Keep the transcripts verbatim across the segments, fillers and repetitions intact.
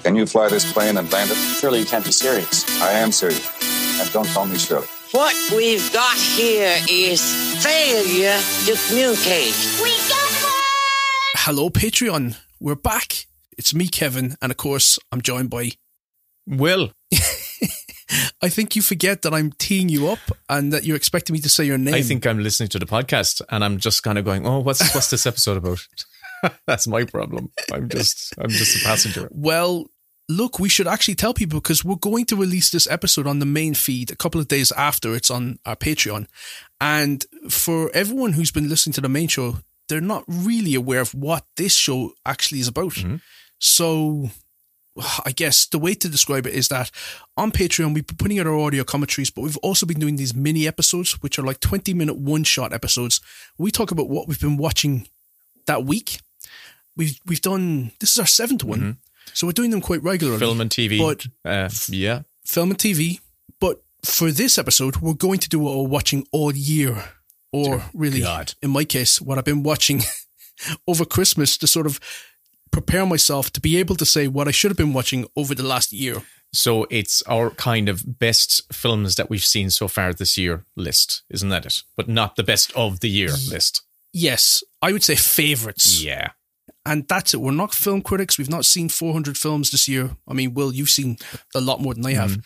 Can you fly this plane and land it? Surely you can't be serious. I am serious. And don't call me Shirley. What we've got here is failure to communicate. We got one! Hello, Patreon. We're back. It's me, Kevin, and of course, I'm joined by Will. I think you forget that I'm teeing you up and that you're expecting me to say your name. I think I'm listening to the podcast and I'm just kind of going, oh, what's what's this episode about? That's my problem. I'm just I'm just a passenger. Well, look, we should actually tell people because we're going to release this episode on the main feed a couple of days after it's on our Patreon. And for everyone who's been listening to the main show, they're not really aware of what this show actually is about. Mm-hmm. So I guess the way to describe it is that on Patreon, we've been putting out our audio commentaries, but we've also been doing these mini episodes, which are like twenty minute one shot episodes. We talk about what we've been watching that week. We've, we've done, this is our seventh one. Mm-hmm. So we're doing them quite regularly. Film and T V. But uh, yeah. Film and T V. But for this episode, we're going to do what we're watching all year. Or Dear really, God. In my case, what I've been watching over Christmas to sort of prepare myself to be able to say what I should have been watching over the last year. So it's our kind of best films that we've seen so far this year list, isn't that it? But not the best of the year list. Yes, I would say favourites. Yeah. And that's it. We're not film critics. We've not seen four hundred films this year. I mean, Will, you've seen a lot more than I have. Mm.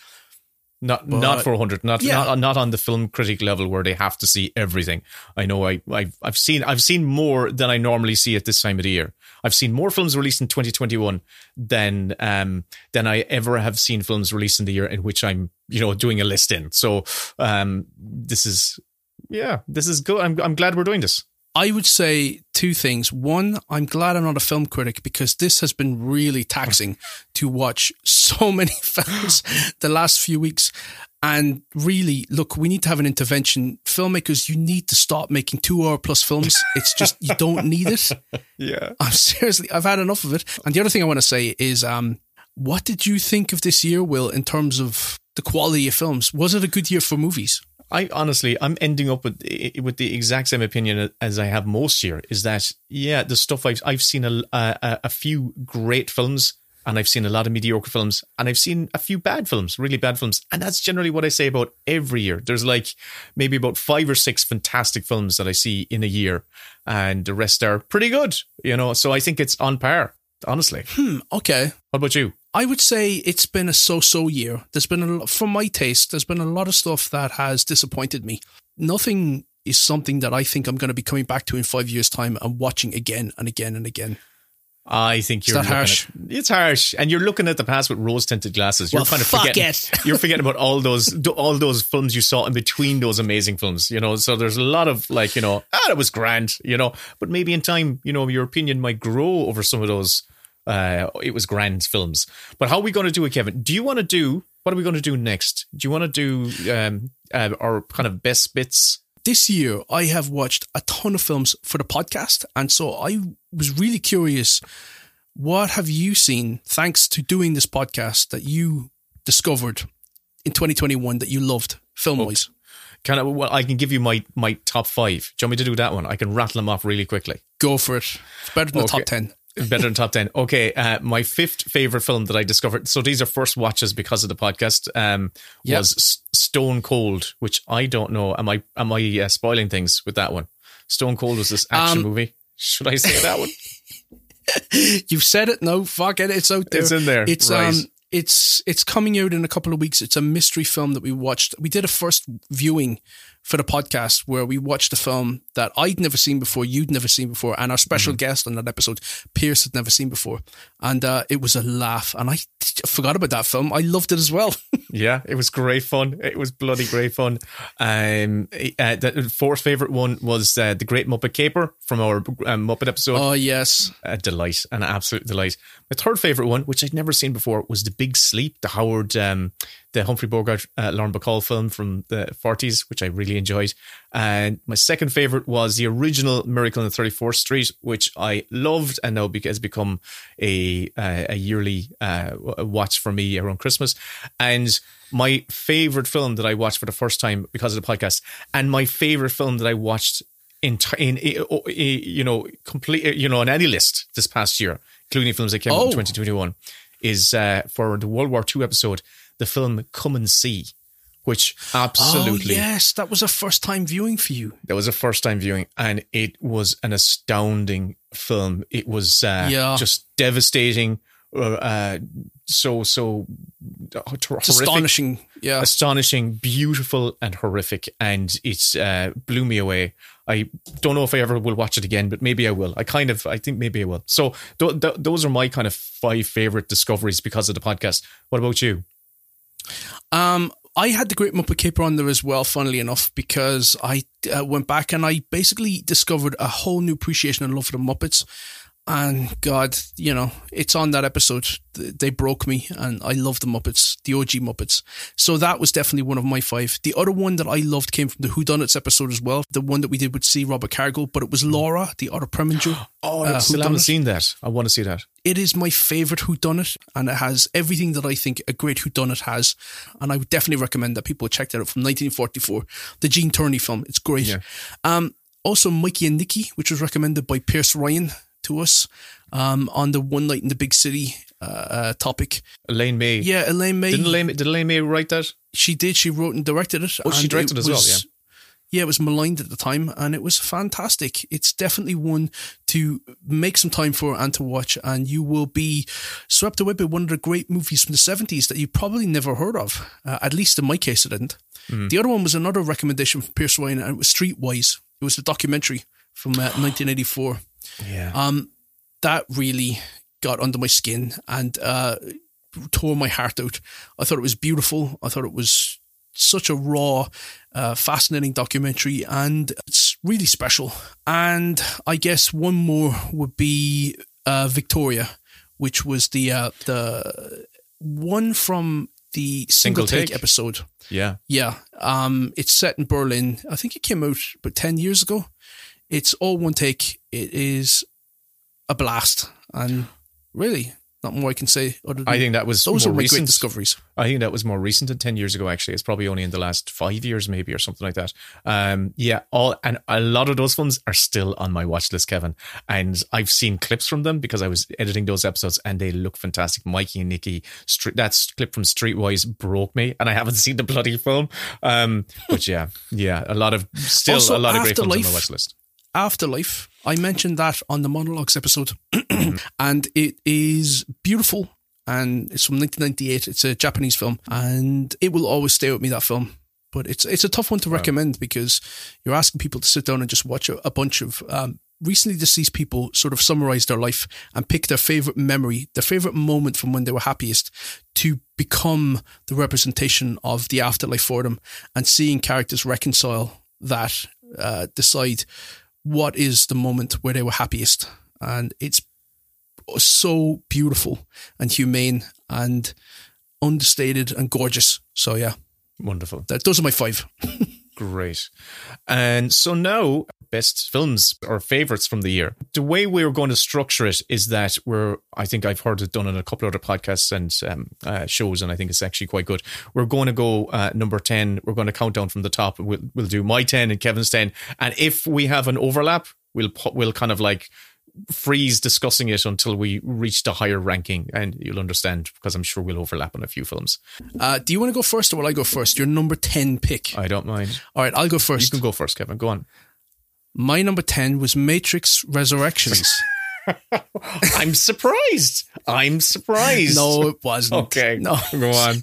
Not but, not four hundred, not, yeah. not not on the film critic level where they have to see everything. I know I I've, I've seen I've seen more than I normally see at this time of the year. I've seen more films released in twenty twenty-one than um than I ever have seen films released in the year in which I'm, you know, doing a list in. So um this is yeah, this is good. I'm I'm glad we're doing this. I would say two things. One, I'm glad I'm not a film critic because this has been really taxing to watch so many films the last few weeks. And really, look, we need to have an intervention. Filmmakers, you need to stop making two hour plus films. It's just, you don't need it. Yeah. I'm seriously, I've had enough of it. And the other thing I want to say is, um, what did you think of this year, Will, in terms of the quality of films? Was it a good year for movies? I honestly, I'm ending up with with the exact same opinion as I have most year. Is that yeah, the stuff I've I've seen a a, a few great films, and I've seen a lot of mediocre films, and I've seen a few bad films, really bad films, and that's generally what I say about every year. There's like maybe about five or six fantastic films that I see in a year, and the rest are pretty good, you know. So I think it's on par, honestly. Hmm. Okay. What about you? I would say it's been a so-so year. There's been, a lot, for my taste, there's been a lot of stuff that has disappointed me. Nothing is something that I think I'm going to be coming back to in five years' time and watching again and again and again. I think you're is that harsh. At, it's harsh, and you're looking at the past with rose-tinted glasses. You're well, kind of fuck forgetting. It. You're forgetting about all those all those films you saw in between those amazing films. You know, so there's a lot of like, you know, ah, that was grand. You know, but maybe in time, you know, your opinion might grow over some of those. Uh, it was grand films. But how are we going to do it, Kevin? Do you want to do, what are we going to do next? Do you want to do um, uh, our kind of best bits? This year, I have watched a ton of films for the podcast. And so I was really curious, what have you seen, thanks to doing this podcast, that you discovered in twenty twenty-one that you loved film-wise? Okay. Can I, well, I can give you my, my top five. Do you want me to do that one? I can rattle them off really quickly. Go for it. It's better than okay. the top ten. Better than top ten. Okay, uh, my fifth favorite film that I discovered. So these are first watches because of the podcast. Um, yep. Was S- Stone Cold, which I don't know. Am I am I uh, spoiling things with that one? Stone Cold was this action um, movie. Should I say that one? You've said it. No, fuck it. It's out there. It's in there. It's right. um, it's it's coming out in a couple of weeks. It's a mystery film that we watched. We did a first viewing for the podcast where we watched a film that I'd never seen before, you'd never seen before, and our special mm-hmm. guest on that episode, Pierce, had never seen before. And uh, it was a laugh, and I forgot about that film. I loved it as well. Yeah, it was great fun. It was bloody great fun. Um, uh, the fourth favourite one was uh, The Great Muppet Caper from our um, Muppet episode. Oh, yes. A delight, an absolute delight. My third favourite one, which I'd never seen before, was The Big Sleep, the Howard... Um, the Humphrey Bogart, uh, Lauren Bacall film from the forties, which I really enjoyed. And my second favourite was the original Miracle on thirty-fourth Street, which I loved and now has become a uh, a yearly uh, watch for me around Christmas. And my favourite film that I watched for the first time because of the podcast, and my favourite film that I watched in, in, in you know, complete, you know, on any list this past year, including films that came out oh. in twenty twenty-one, is uh, for the World War Two episode, the film Come and See, which absolutely... Oh, yes, that was a first-time viewing for you. That was a first-time viewing, and it was an astounding film. It was uh, yeah. just devastating, uh, so, so horrific. Astonishing, yeah. Astonishing, beautiful, and horrific, and it uh, blew me away. I don't know if I ever will watch it again, but maybe I will. I kind of, I think maybe I will. So th- th- those are my kind of five favorite discoveries because of the podcast. What about you? Um, I had the Great Muppet Caper on there as well, funnily enough, because I uh, went back and I basically discovered a whole new appreciation and love for the Muppets. And God, you know, it's on that episode. They broke me, and I love the Muppets, the O G Muppets. So that was definitely one of my five. The other one that I loved came from the Whodunits episode as well, the one that we did with C. Robert Cargill, but it was Laura, the Otter Preminger. Oh, I uh, still haven't seen that. I want to see that. It is my favourite Whodunit, and it has everything that I think a great Whodunit has. And I would definitely recommend that people check that out from nineteen forty-four, the Gene Tierney film. It's great. Yeah. Um, also, Mikey and Nicky, which was recommended by Pierce Ryan to us um, on the One Night in the Big City uh, uh, topic. Elaine May. Yeah, Elaine May. Didn't Elaine, did Elaine May write that? She did. She wrote and directed it. Oh, she directed it as well, yeah. Yeah, it was maligned at the time, and it was fantastic. It's definitely one to make some time for and to watch, and you will be swept away by one of the great movies from the seventies that you probably never heard of. Uh, at least in my case, I didn't. Mm. The other one was another recommendation from Pierce Ryan, and it was Streetwise. It was a documentary from uh, nineteen eighty-four. Yeah. Um, that really got under my skin and uh, tore my heart out. I thought it was beautiful. I thought it was such a raw, uh, fascinating documentary, and it's really special. And I guess one more would be uh, Victoria, which was the uh, the one from the Single, Single Take. Take episode. Yeah. Yeah. Um, it's set in Berlin. I think it came out about ten years ago. It's all one take. It is a blast, and really not more I can say. Other than I think that was those more are my recent great discoveries. I think that was more recent than ten years ago. Actually, it's probably only in the last five years, maybe, or something like that. Um, yeah, all and a lot of those films are still on my watch list, Kevin. And I've seen clips from them because I was editing those episodes, and they look fantastic. Mikey and Nicky, that clip from Streetwise broke me, and I haven't seen the bloody film. Um, but yeah, yeah, a lot of still also, a lot of great films on Life, my watch list. Afterlife, I mentioned that on the Monologues episode, and it is beautiful, and it's from nineteen ninety-eight. It's a Japanese film, and it will always stay with me, that film. But it's it's a tough one to wow. recommend because you're asking people to sit down and just watch a, a bunch of um, recently deceased people sort of summarize their life and pick their favorite memory, their favorite moment from when they were happiest, to become the representation of the afterlife for them, and seeing characters reconcile that, uh, decide what is the moment where they were happiest. And it's so beautiful and humane and understated and gorgeous. So yeah. Wonderful. That, those are my five. Great. And so now, best films or favourites from the year. The way we're going to structure it is that we're, I think I've heard it done on a couple of other podcasts and um, uh, shows, and I think it's actually quite good. We're going to go uh, number ten. We're going to count down from the top. We'll, we'll do my ten and Kevin's ten. And if we have an overlap, we'll we'll kind of like freeze discussing it until we reach the higher ranking, and you'll understand because I'm sure we'll overlap on a few films. Uh, do you want to go first or will I go first? Your number ten pick. I don't mind. All right, I'll go first. You can go first, Kevin. Go on. My number ten was Matrix Resurrections. I'm surprised. I'm surprised. No, it wasn't. Okay. No. Go on.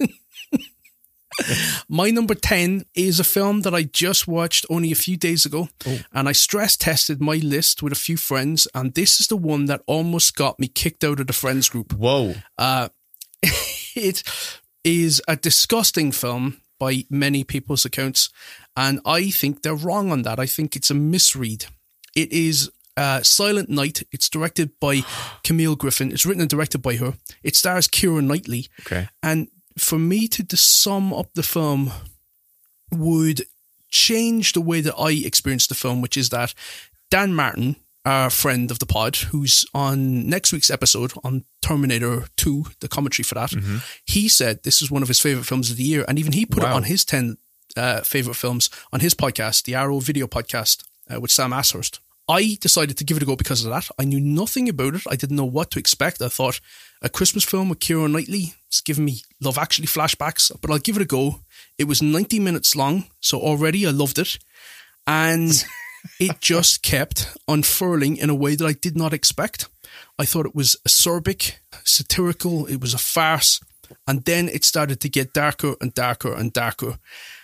My number ten is a film that I just watched only a few days ago, oh. and I stress tested my list with a few friends, and this is the one that almost got me kicked out of the friends group. Whoa. Uh, it is a disgusting film by many people's accounts, and I think they're wrong on that. I think it's a misread. It is uh, Silent Night. It's directed by Camille Griffin. It's written and directed by her. It stars Keira Knightley. Okay. And for me to, to sum up the film would change the way that I experienced the film, which is that Dan Martin, our friend of the pod, who's on next week's episode on Terminator two, the commentary for that, mm-hmm. he said this is one of his favourite films of the year, and even he put wow. it on his ten uh, favourite films on his podcast, the Arrow Video Podcast, uh, with Sam Ashurst. I decided to give it a go because of that. I knew nothing about it. I didn't know what to expect. I thought a Christmas film with Keira Knightley, it's giving me Love Actually flashbacks, but I'll give it a go. It was ninety minutes long, so already I loved it. And it just kept unfurling in a way that I did not expect. I thought it was acerbic, satirical, it was a farce. And then it started to get darker and darker and darker.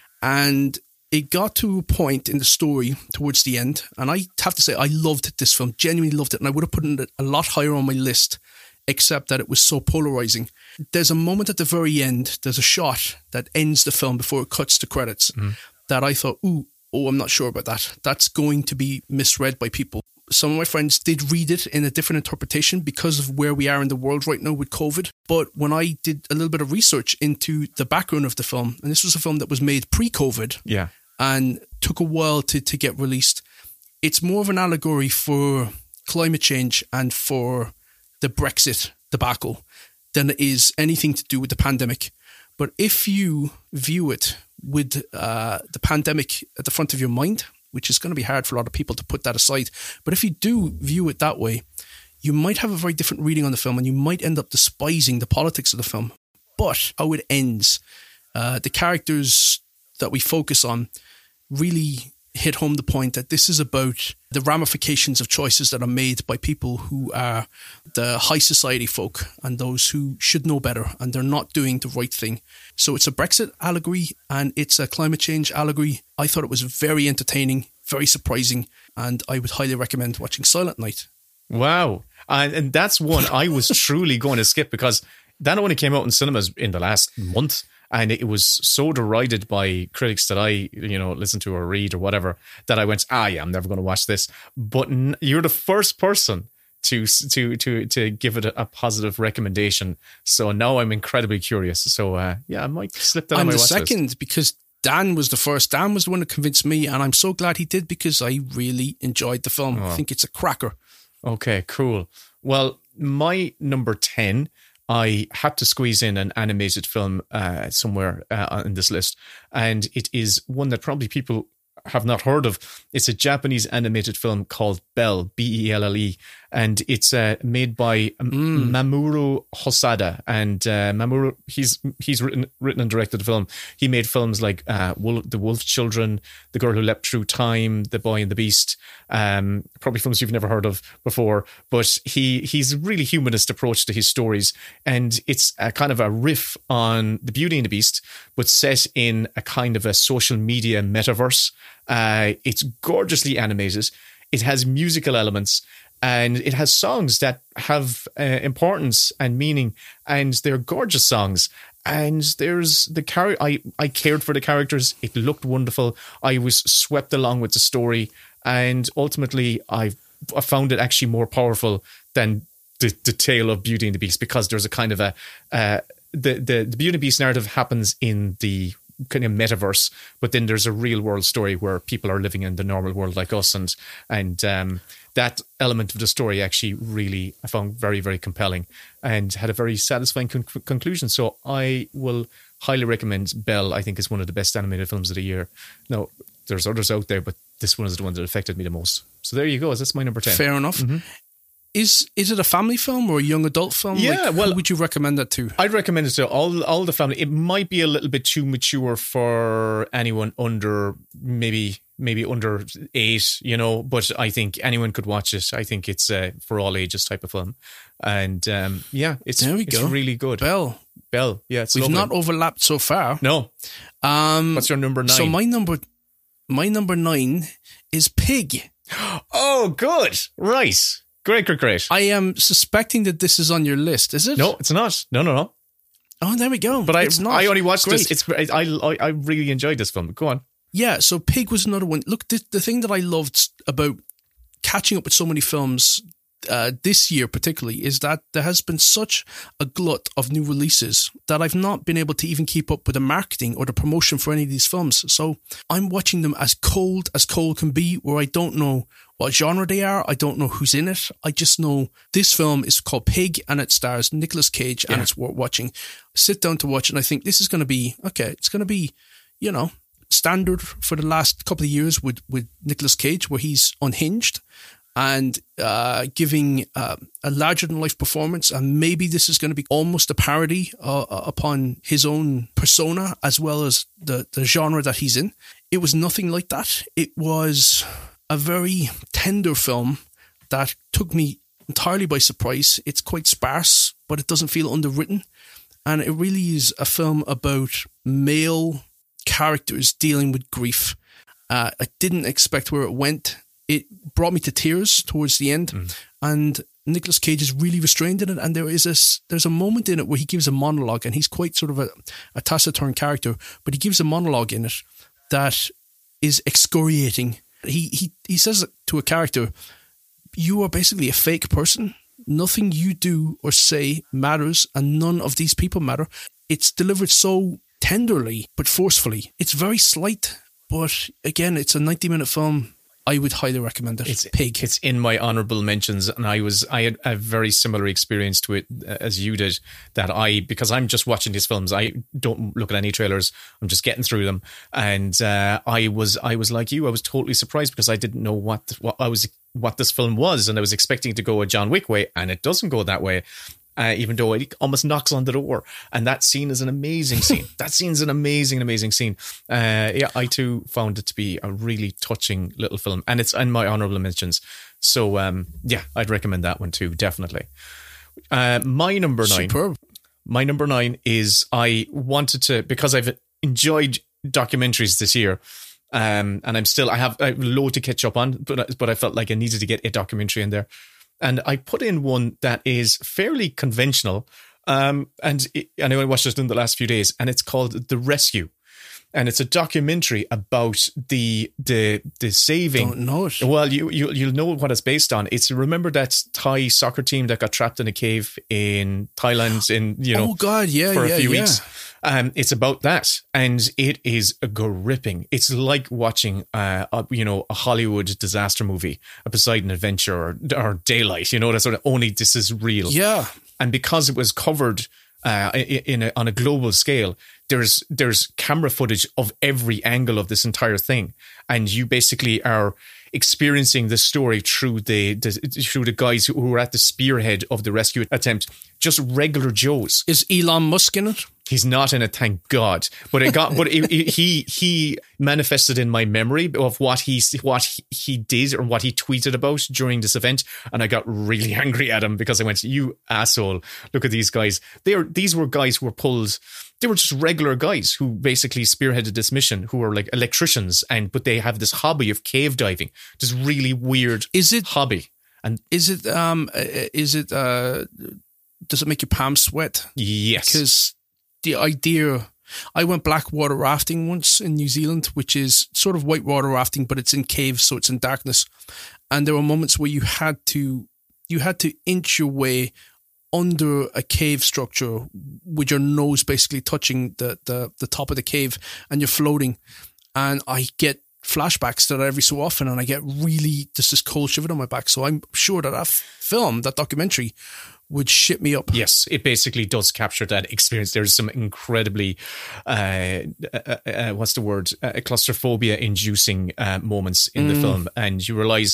And it got to a point in the story towards the end, and I have to say I loved this film, genuinely loved it, and I would have put it a lot higher on my list, except that it was so polarizing. There's a moment at the very end, there's a shot that ends the film before it cuts to credits, mm. that I thought, ooh, oh, I'm not sure about that. That's going to be misread by people. Some of my friends did read it in a different interpretation because of where we are in the world right now with COVID. But when I did a little bit of research into the background of the film, and this was a film that was made pre-COVID, yeah, and took a while to, to get released, it's more of an allegory for climate change and for the Brexit debacle than it is anything to do with the pandemic. But if you view it with uh, the pandemic at the front of your mind, which is going to be hard for a lot of people to put that aside, but if you do view it that way, you might have a very different reading on the film and you might end up despising the politics of the film. But how it ends, uh, the characters that we focus on really hit home the point that this is about the ramifications of choices that are made by people who are the high society folk and those who should know better, and they're not doing the right thing. So it's a Brexit allegory and it's a climate change allegory. I thought it was very entertaining, very surprising, and I would highly recommend watching Silent Night. Wow. And, and that's one I was truly going to skip because that only came out in cinemas in the last month. And it was so derided by critics that I, you know, listened to or read or whatever, that I went, ah, yeah, I'm never going to watch this. But n- you're the first person to to to to give it a, a positive recommendation. So now I'm incredibly curious. So uh, yeah, I might slip that I'm on my the watch second list. Because Dan was the first. Dan was the one that convinced me, and I'm so glad he did because I really enjoyed the film. Oh. I think it's a cracker. Okay, cool. Well, my number ten, I had to squeeze in an animated film uh, somewhere uh, in this list. And it is one that probably people have not heard of. It's a Japanese animated film called Bell, B E L L E. And it's uh, made by mm. Mamoru Hosoda. And uh, Mamoru, he's he's written written and directed the film. He made films like uh, Wolf, The Wolf Children, The Girl Who Leapt Through Time, The Boy and the Beast. Um, probably films you've never heard of before. But he he's a really humanist approach to his stories. And it's a kind of a riff on The Beauty and the Beast, but set in a kind of a social media metaverse. Uh, it's gorgeously animated. It has musical elements. And it has songs that have uh, importance and meaning, and they're gorgeous songs. And there's the char- I I cared for the characters. It looked wonderful. I was swept along with the story, and ultimately, I I found it actually more powerful than the, the tale of Beauty and the Beast, because there's a kind of a uh, the the the Beauty and the Beast narrative happens in the kind of metaverse, but then there's a real world story where people are living in the normal world like us, and and um, that element of the story actually really I found very, very compelling and had a very satisfying con- conclusion. So I will highly recommend Bell. I think is one of the best animated films of the year. Now, there's others out there, but this one is the one that affected me the most. So there you go. That's my number ten. Fair enough. Mm-hmm. Is is it a family film or a young adult film? Yeah, like, well, who would you recommend that to? I'd recommend it to all all the family. It might be a little bit too mature for anyone under maybe maybe under eight, you know. But I think anyone could watch it. I think it's a for all ages type of film, and um, yeah, it's there we it's go. really good. Bell, Bell, yeah, it's we've lovely. not overlapped so far. No. Um, What's your number nine? So my number my number nine is Pig. Oh, good, right. Great, great, great. I am suspecting that this is on your list, is it? No, it's not. No, no, no. Oh, there we go. But I, it's not. I only watched Great. this. It's I, I, I really enjoyed this film. Go on. Yeah, so Pig was another one. Look, the, the thing that I loved about catching up with so many films uh, this year particularly is that there has been such a glut of new releases that I've not been able to even keep up with the marketing or the promotion for any of these films. So I'm watching them as cold as cold can be, where I don't know what genre they are. I don't know who's in it. I just know this film is called Pig and it stars Nicolas Cage and yeah. it's worth watching. Sit down to watch and I think this is going to be, okay, it's going to be, you know, standard for the last couple of years with, with Nicolas Cage, where he's unhinged and uh, giving uh, a larger-than-life performance. And maybe this is going to be almost a parody uh, upon his own persona as well as the, the genre that he's in. It was nothing like that. It was a very tender film that took me entirely by surprise. It's quite sparse, but it doesn't feel underwritten. And it really is a film about male characters dealing with grief. Uh, I didn't expect where it went. It brought me to tears towards the end, mm. and Nicolas Cage is really restrained in it. And there is a there's a moment in it where he gives a monologue, and he's quite sort of a, a taciturn character, but he gives a monologue in it that is excoriating. He he he says to a character, "You are basically a fake person. Nothing you do or say matters, and none of these people matter." It's delivered so tenderly but forcefully. It's very slight, but again, it's a ninety-minute film. I would highly recommend it. It's Pig. It's in my honourable mentions, and I was I had a very similar experience to it as you did. That I because I'm just watching these films, I don't look at any trailers. I'm just getting through them, and uh, I was I was like you. I was totally surprised because I didn't know what what I was what this film was, and I was expecting to go a John Wick way, and it doesn't go that way. Uh, even though it almost knocks on the door. And that scene is an amazing scene. That scene's an amazing, amazing scene. Uh, yeah, I too found it to be a really touching little film. And it's in my honourable mentions. So, um, yeah, I'd recommend that one too, definitely. Uh, my number nine. Superb. My number nine is I wanted to, because I've enjoyed documentaries this year, um, and I'm still, I have, I have a load to catch up on, but, but I felt like I needed to get a documentary in there. And I put in one that is fairly conventional, um, and it, I know I watched it in the last few days, and it's called The Rescue, and it's a documentary about the the the saving. Don't know it. Well, you you you'll know what it's based on. It's remember that Thai soccer team that got trapped in a cave in Thailand in you know oh god yeah for yeah, a few yeah. weeks. Um, it's about that, and it is gripping. It's like watching, uh, a, you know, a Hollywood disaster movie, a Poseidon Adventure, or, or Daylight. You know, that sort of. Only this is real. Yeah, and because it was covered uh, in a, on a global scale, there's there's camera footage of every angle of this entire thing, and you basically are experiencing the story through the, the through the guys who were at the spearhead of the rescue attempt. Just regular Joes. Is Elon Musk in it? He's not in it, thank God. But it got, but it, it, he he manifested in my memory of what he what he, he did or what he tweeted about during this event, and I got really angry at him because I went, "You asshole! Look at these guys. They are these were guys who were pulled. They were just regular guys who basically spearheaded this mission, who were like electricians, and but they have this hobby of cave diving, this really weird is it hobby. And is it um is it uh does it make your palms sweat? Yes, because the idea, I went blackwater rafting once in New Zealand, which is sort of whitewater rafting, but it's in caves, so it's in darkness. And there were moments where you had to, you had to inch your way under a cave structure with your nose basically touching the, the, the top of the cave, and you're floating. And I get flashbacks to that every so often, and I get really just this cold shiver on my back. So I'm sure that that film, that documentary, would shit me up. Yes, it basically does capture that experience. There's some incredibly, uh, uh, uh, what's the word, uh, claustrophobia-inducing uh, moments in mm. the film, and you realise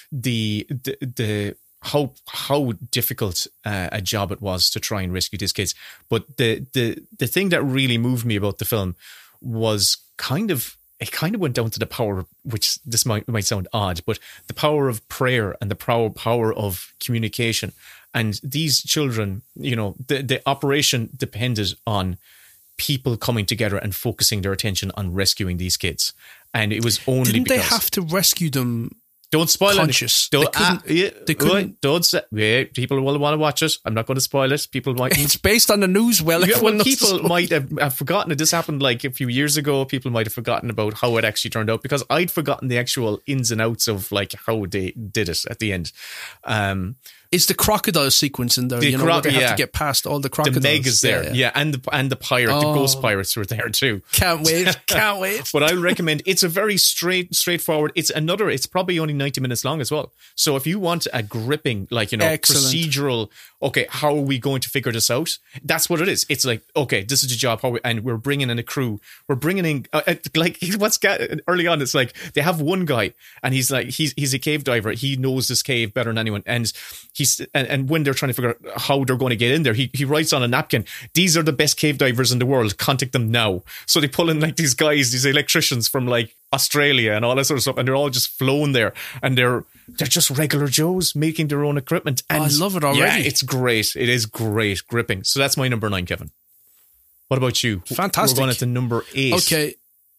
the the the how how difficult uh, a job it was to try and rescue these kids. But the the the thing that really moved me about the film was kind of. It kind of went down to the power, which this might might sound odd, but the power of prayer and the power power of communication. And these children, you know, the, the operation depended on people coming together and focusing their attention on rescuing these kids. And it was only Didn't because... they have to rescue them Don't spoil conscious? it. Don't, they couldn't, ah, yeah, they couldn't don't say... Yeah, people will want to watch it. I'm not going to spoil it. People might... It's based on the news. Well, yeah, well people might have, have forgotten it. This happened like a few years ago. People might have forgotten about how it actually turned out, because I'd forgotten the actual ins and outs of like how they did it at the end. Um, Is the crocodile sequence in there? The you know, cro- where they have yeah. to get past all the The crocodiles. Meg is there, yeah, Yeah, yeah. and the and the pirate, the Oh. ghost pirates were there too. Can't wait. Can't wait. But I recommend it's a very straight, straightforward. It's another. It's probably only ninety minutes long as well. So if you want a gripping, like you know, Excellent. procedural. Okay, how are we going to figure this out? That's what it is. It's like okay, this is the job. How we, and we're bringing in a crew. We're bringing in uh, uh, like what's ga- early on. It's like they have one guy, and he's like he's he's a cave diver. He knows this cave better than anyone, and he's and, and when they're trying to figure out how they're going to get in there, he he writes on a napkin, "These are the best cave divers in the world. Contact them now." So they pull in like these guys, these electricians from like Australia and all that sort of stuff, and they're all just flown there, and they're they're just regular Joes making their own equipment. And I love it already. Yeah, it's great. It is great, gripping. So that's my number nine, Kevin. What about you? Fantastic. We're going into number eight. Okay.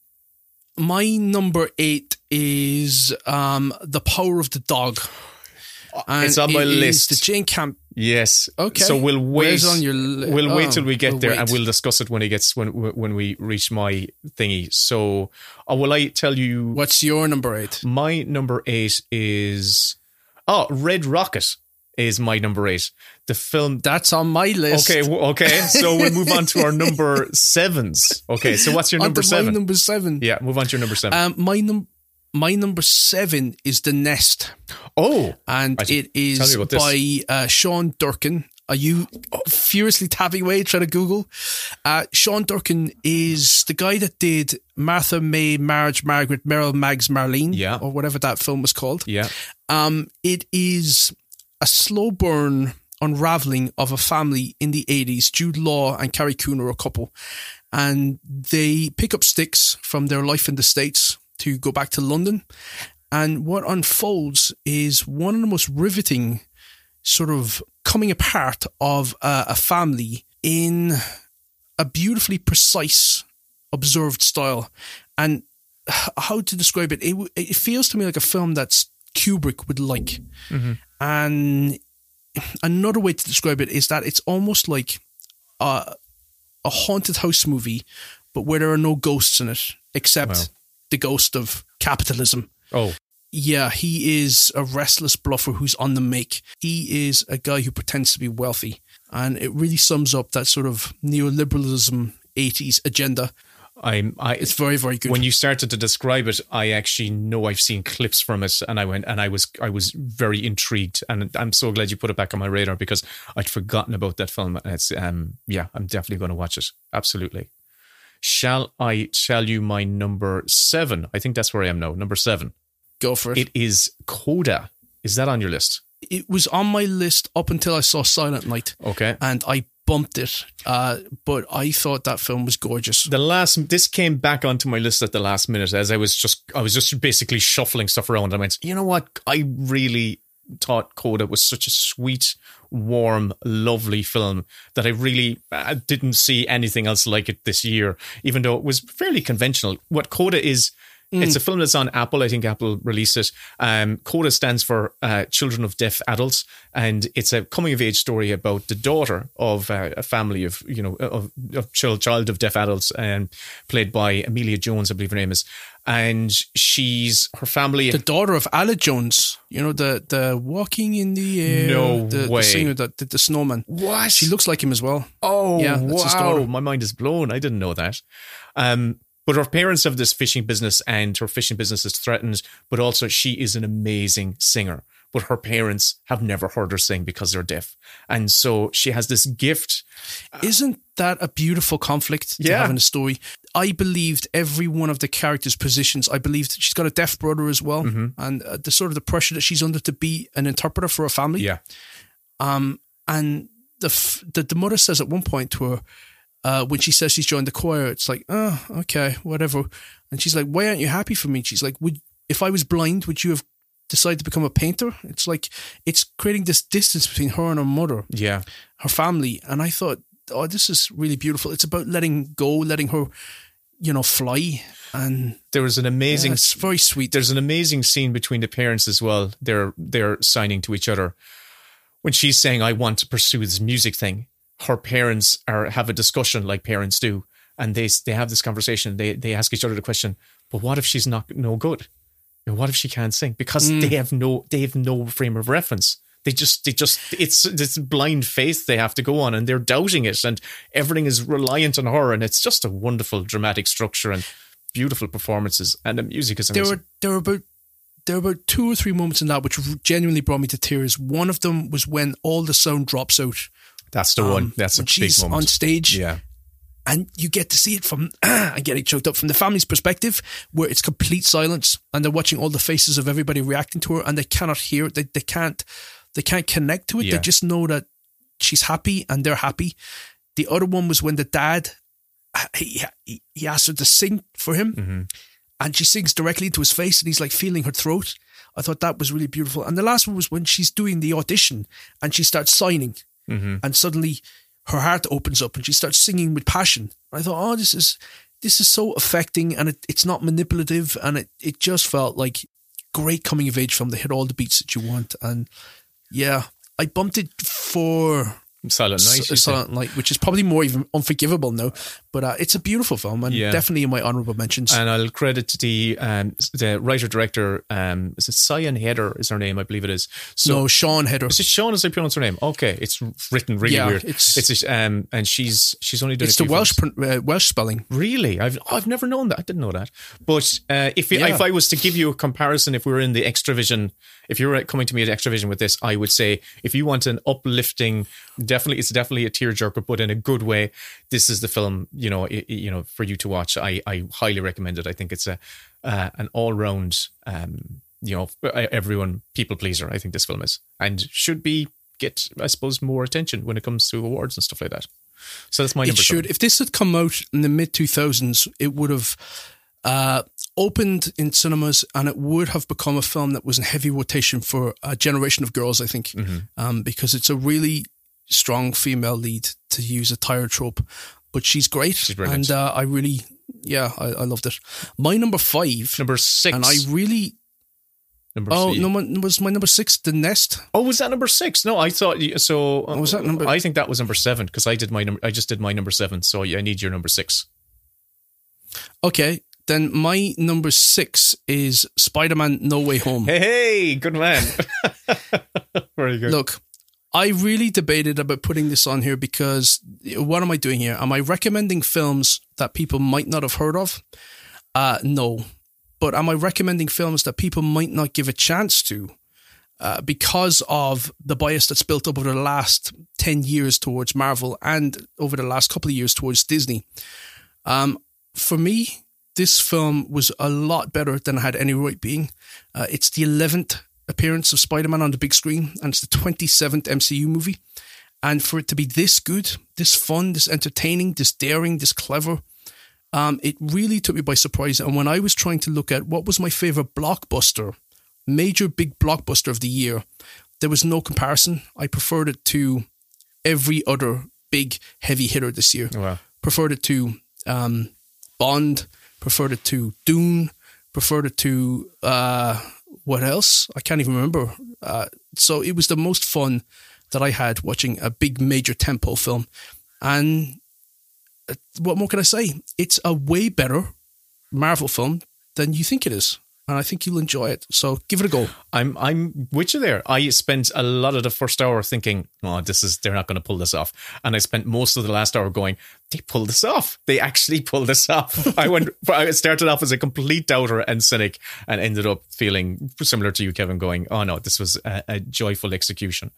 My number eight is um, The Power of the Dog. And It's on my it is list. The Jane Camp. Yes. Okay. So we'll wait. Where's on your li- we'll wait oh, till we get we'll there, wait. and we'll discuss it when it gets when when we reach my thingy. So, uh, will I tell you? What's your number eight? My number eight is oh, Red Rocket is my number eight. The film. That's on my list. Okay, w- okay. So we'll move on to our number sevens. Okay, so what's your number Onto seven? My number seven. Yeah, move on to your number seven. Um, my num my number seven is The Nest, oh, and I see. it is Tell me about this. by uh, Sean Durkin. Are you furiously tapping away trying to Google? Uh, Sean Durkin is the guy that did Martha, May, Marge, Margaret, Meryl, Mags, Marlene, Yeah. or whatever that film was called. yeah. Um, it is a slow burn unraveling of a family in the eighties. Jude Law and Carrie Coon are a couple, and they pick up sticks from their life in the States to go back to London. And what unfolds is one of the most riveting sort of coming apart of uh, a family in a beautifully precise, observed style. And h- how to describe it? It, w- it feels to me like a film that's Kubrick would like. Mm-hmm. And another way to describe it is that it's almost like a, a haunted house movie, but where there are no ghosts in it, except Wow. the ghost of capitalism. Oh, Yeah, he is a restless bluffer who's on the make. He is a guy who pretends to be wealthy. And it really sums up that sort of neoliberalism eighties agenda. I'm. I. It's very, very good. When you started to describe it, I actually know I've seen clips from it, and I went and I was I was very intrigued, and I'm so glad you put it back on my radar because I'd forgotten about that film. And it's um yeah, I'm definitely going to watch it. Absolutely. Shall I tell you my number seven? I think that's where I am now. Number seven. Go for it. It is Coda. Is that on your list? It was on my list up until I saw Silent Night. Okay. And I bumped it. Uh, but I thought that film was gorgeous. The last, this came back onto my list at the last minute as I was just, I was just basically shuffling stuff around. I went, you know what? I really thought Coda was such a sweet, warm, lovely film that I really I didn't see anything else like it this year, even though it was fairly conventional. What Coda is, mm. it's a film that's on Apple. I think Apple released it. Um, Coda stands for uh, Children of Deaf Adults, and it's a coming of age story about the daughter of uh, a family of, you know, of, of child, child of deaf adults, and played by Amelia Jones, I believe her name is. And she's, her family... The daughter of Aled Jones. You know, the the Walking in the Air. No the, way. The singer that did The Snowman. What? She looks like him as well. Oh, yeah, that's his wow. daughter. My mind is blown. I didn't know that. Um, but her parents have this fishing business, and her fishing business is threatened, but also she is an amazing singer. But her parents have never heard her sing because they're deaf. And so she has this gift. Isn't that a beautiful conflict to Yeah. have in a story? I believed every one of the characters' positions. I believed she's got a deaf brother as well, Mm-hmm. and uh, the sort of the pressure that she's under to be an interpreter for a family. Yeah. Um, and the f- the, the mother says at one point to her, uh, when she says she's joined the choir, it's like, oh, okay, whatever. And she's like, why aren't you happy for me? She's like, would if I was blind, would you have decided to become a painter? It's like, it's creating this distance between her and her mother, Yeah. her family. And I thought, oh, this is really beautiful. It's about letting go, letting her, you know, fly. And There was an amazing... yeah, it's very sweet. There's an amazing scene between the parents as well. They're they're signing to each other. When she's saying, I want to pursue this music thing, her parents are have a discussion like parents do. And they they have this conversation. They they ask each other the question, but what if she's not no good? You know, what if she can't sing? Because Mm. they have no they have no frame of reference. They just, they just, it's this blind faith they have to go on, and they're doubting it, and everything is reliant on her, and it's just a wonderful dramatic structure and beautiful performances, and the music is amazing. There were there were about there were about two or three moments in that which genuinely brought me to tears. One of them was when all the sound drops out. That's the um, one. That's a when big she's moment on stage. Yeah. And you get to see it from, I'm getting choked up, from the family's perspective, where it's complete silence and they're watching all the faces of everybody reacting to her, and they cannot hear it. They, they can't, they can't connect to it. Yeah. They just know that she's happy and they're happy. The other one was when the dad, he, he, he asked her to sing for him, Mm-hmm. and she sings directly into his face, and he's like feeling her throat. I thought that was really beautiful. And the last one was when she's doing the audition and she starts signing, Mm-hmm. and suddenly her heart opens up and she starts singing with passion. I thought, oh, this is this is so affecting, and it, it's not manipulative, and it, it just felt like great coming of age film. They hit all the beats that you want, and yeah, I bumped it for Silent Night. S- Silent Night, which is probably more even unforgivable now, but uh, it's a beautiful film, and Yeah. definitely in my honourable mentions. And I'll credit the um, the writer director. Um, is it Cyan Heder? Is her name? I believe it is. So no, Sean Heder. is it Sean? As I pronounce her name? Okay, it's written really Yeah, weird. it's- it's a, um, and she's she's only doing It's a the few Welsh films. pr- uh, Welsh spelling. Really, I've I've never known that. I didn't know that. But uh, if you, Yeah. if I was to give you a comparison, if we were in the Extravision, if you were coming to me at Extravision with this, I would say if you want an uplifting, definitely it's definitely a tearjerker, but in a good way. This is the film, you know, it, you know, for you to watch. I, I highly recommend it. I think it's a uh, an all round, um, you know, everyone people pleaser. I think this film is, and should be get, I suppose, more attention when it comes to awards and stuff like that. So that's my It number. should. seven. If this had come out in the mid two thousands, it would have uh, opened in cinemas, and it would have become a film that was in heavy rotation for a generation of girls, I think, Mm-hmm. um, because it's a really strong female lead, to use a tired trope. But she's great. She's brilliant. And uh, I really, yeah, I, I loved it. My number five, Number six. and I really, number oh, three. no, my- was my number six, The Nest? Oh, was that number six? No, I thought you- so. Oh, was that number- I think that was number seven because I did my number. I just did my number seven. So I need your number six. Okay, then my number six is Spider-Man No Way Home. Hey, hey, good man. Very good. Look, I really debated about putting this on here because what am I doing here? Am I recommending films that people might not have heard of? Uh, no. But am I recommending films that people might not give a chance to uh, because of the bias that's built up over the last ten years towards Marvel and over the last couple of years towards Disney? Um, for me, this film was a lot better than I had any right being. Uh, it's the eleventh appearance of Spider-Man on the big screen, and it's the twenty-seventh M C U movie. And for it to be this good, this fun, this entertaining, this daring, this clever, um, it really took me by surprise. And when I was trying to look at what was my favorite blockbuster, major big blockbuster of the year, there was no comparison. I preferred it to every other big heavy hitter this year. Wow. Preferred it to um, Bond, preferred it to Dune, preferred it to uh, what else? I can't even remember. Uh, so it was the most fun that I had watching a big major tempo film. And uh, what more can I say? It's a way better Marvel film than you think it is. And I think you'll enjoy it. So give it a go. I'm I'm with you there. I spent a lot of the first hour thinking, oh, this is they're not going to pull this off. And I spent most of the last hour going, they pulled this off. They actually pulled this off. I went I started off as a complete doubter and cynic and ended up feeling similar to you, Kevin, going, oh no, this was a, a joyful execution.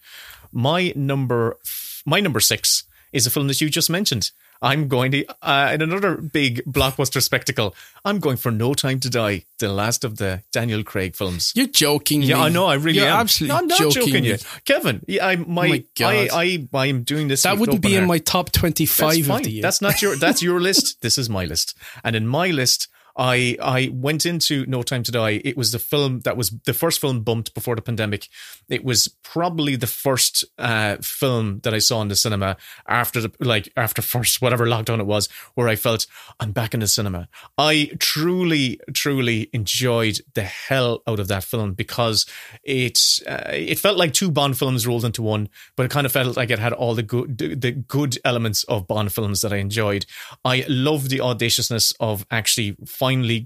My number my number six is a film that you just mentioned. I'm going to, uh, in another big blockbuster spectacle, I'm going for No Time to Die, the last of the Daniel Craig films. You're joking Yeah, me. I know, I really You're am. absolutely no, I'm not joking, joking me. you. Kevin, yeah, I, my, Oh my God. I, I, I am doing this That with wouldn't open be in heart. my top twenty-five That's of fine. the year. That's not your, that's your list. This is my list. And in my list, I I went into No Time to Die. It was the film that was the first film bumped before the pandemic. It was probably the first uh, film that I saw in the cinema after the like after first whatever lockdown it was, where I felt I'm back in the cinema. I truly truly enjoyed the hell out of that film because it uh, it felt like two Bond films rolled into one, but it kind of felt like it had all the good the good elements of Bond films that I enjoyed. I loved the audaciousness of actually finally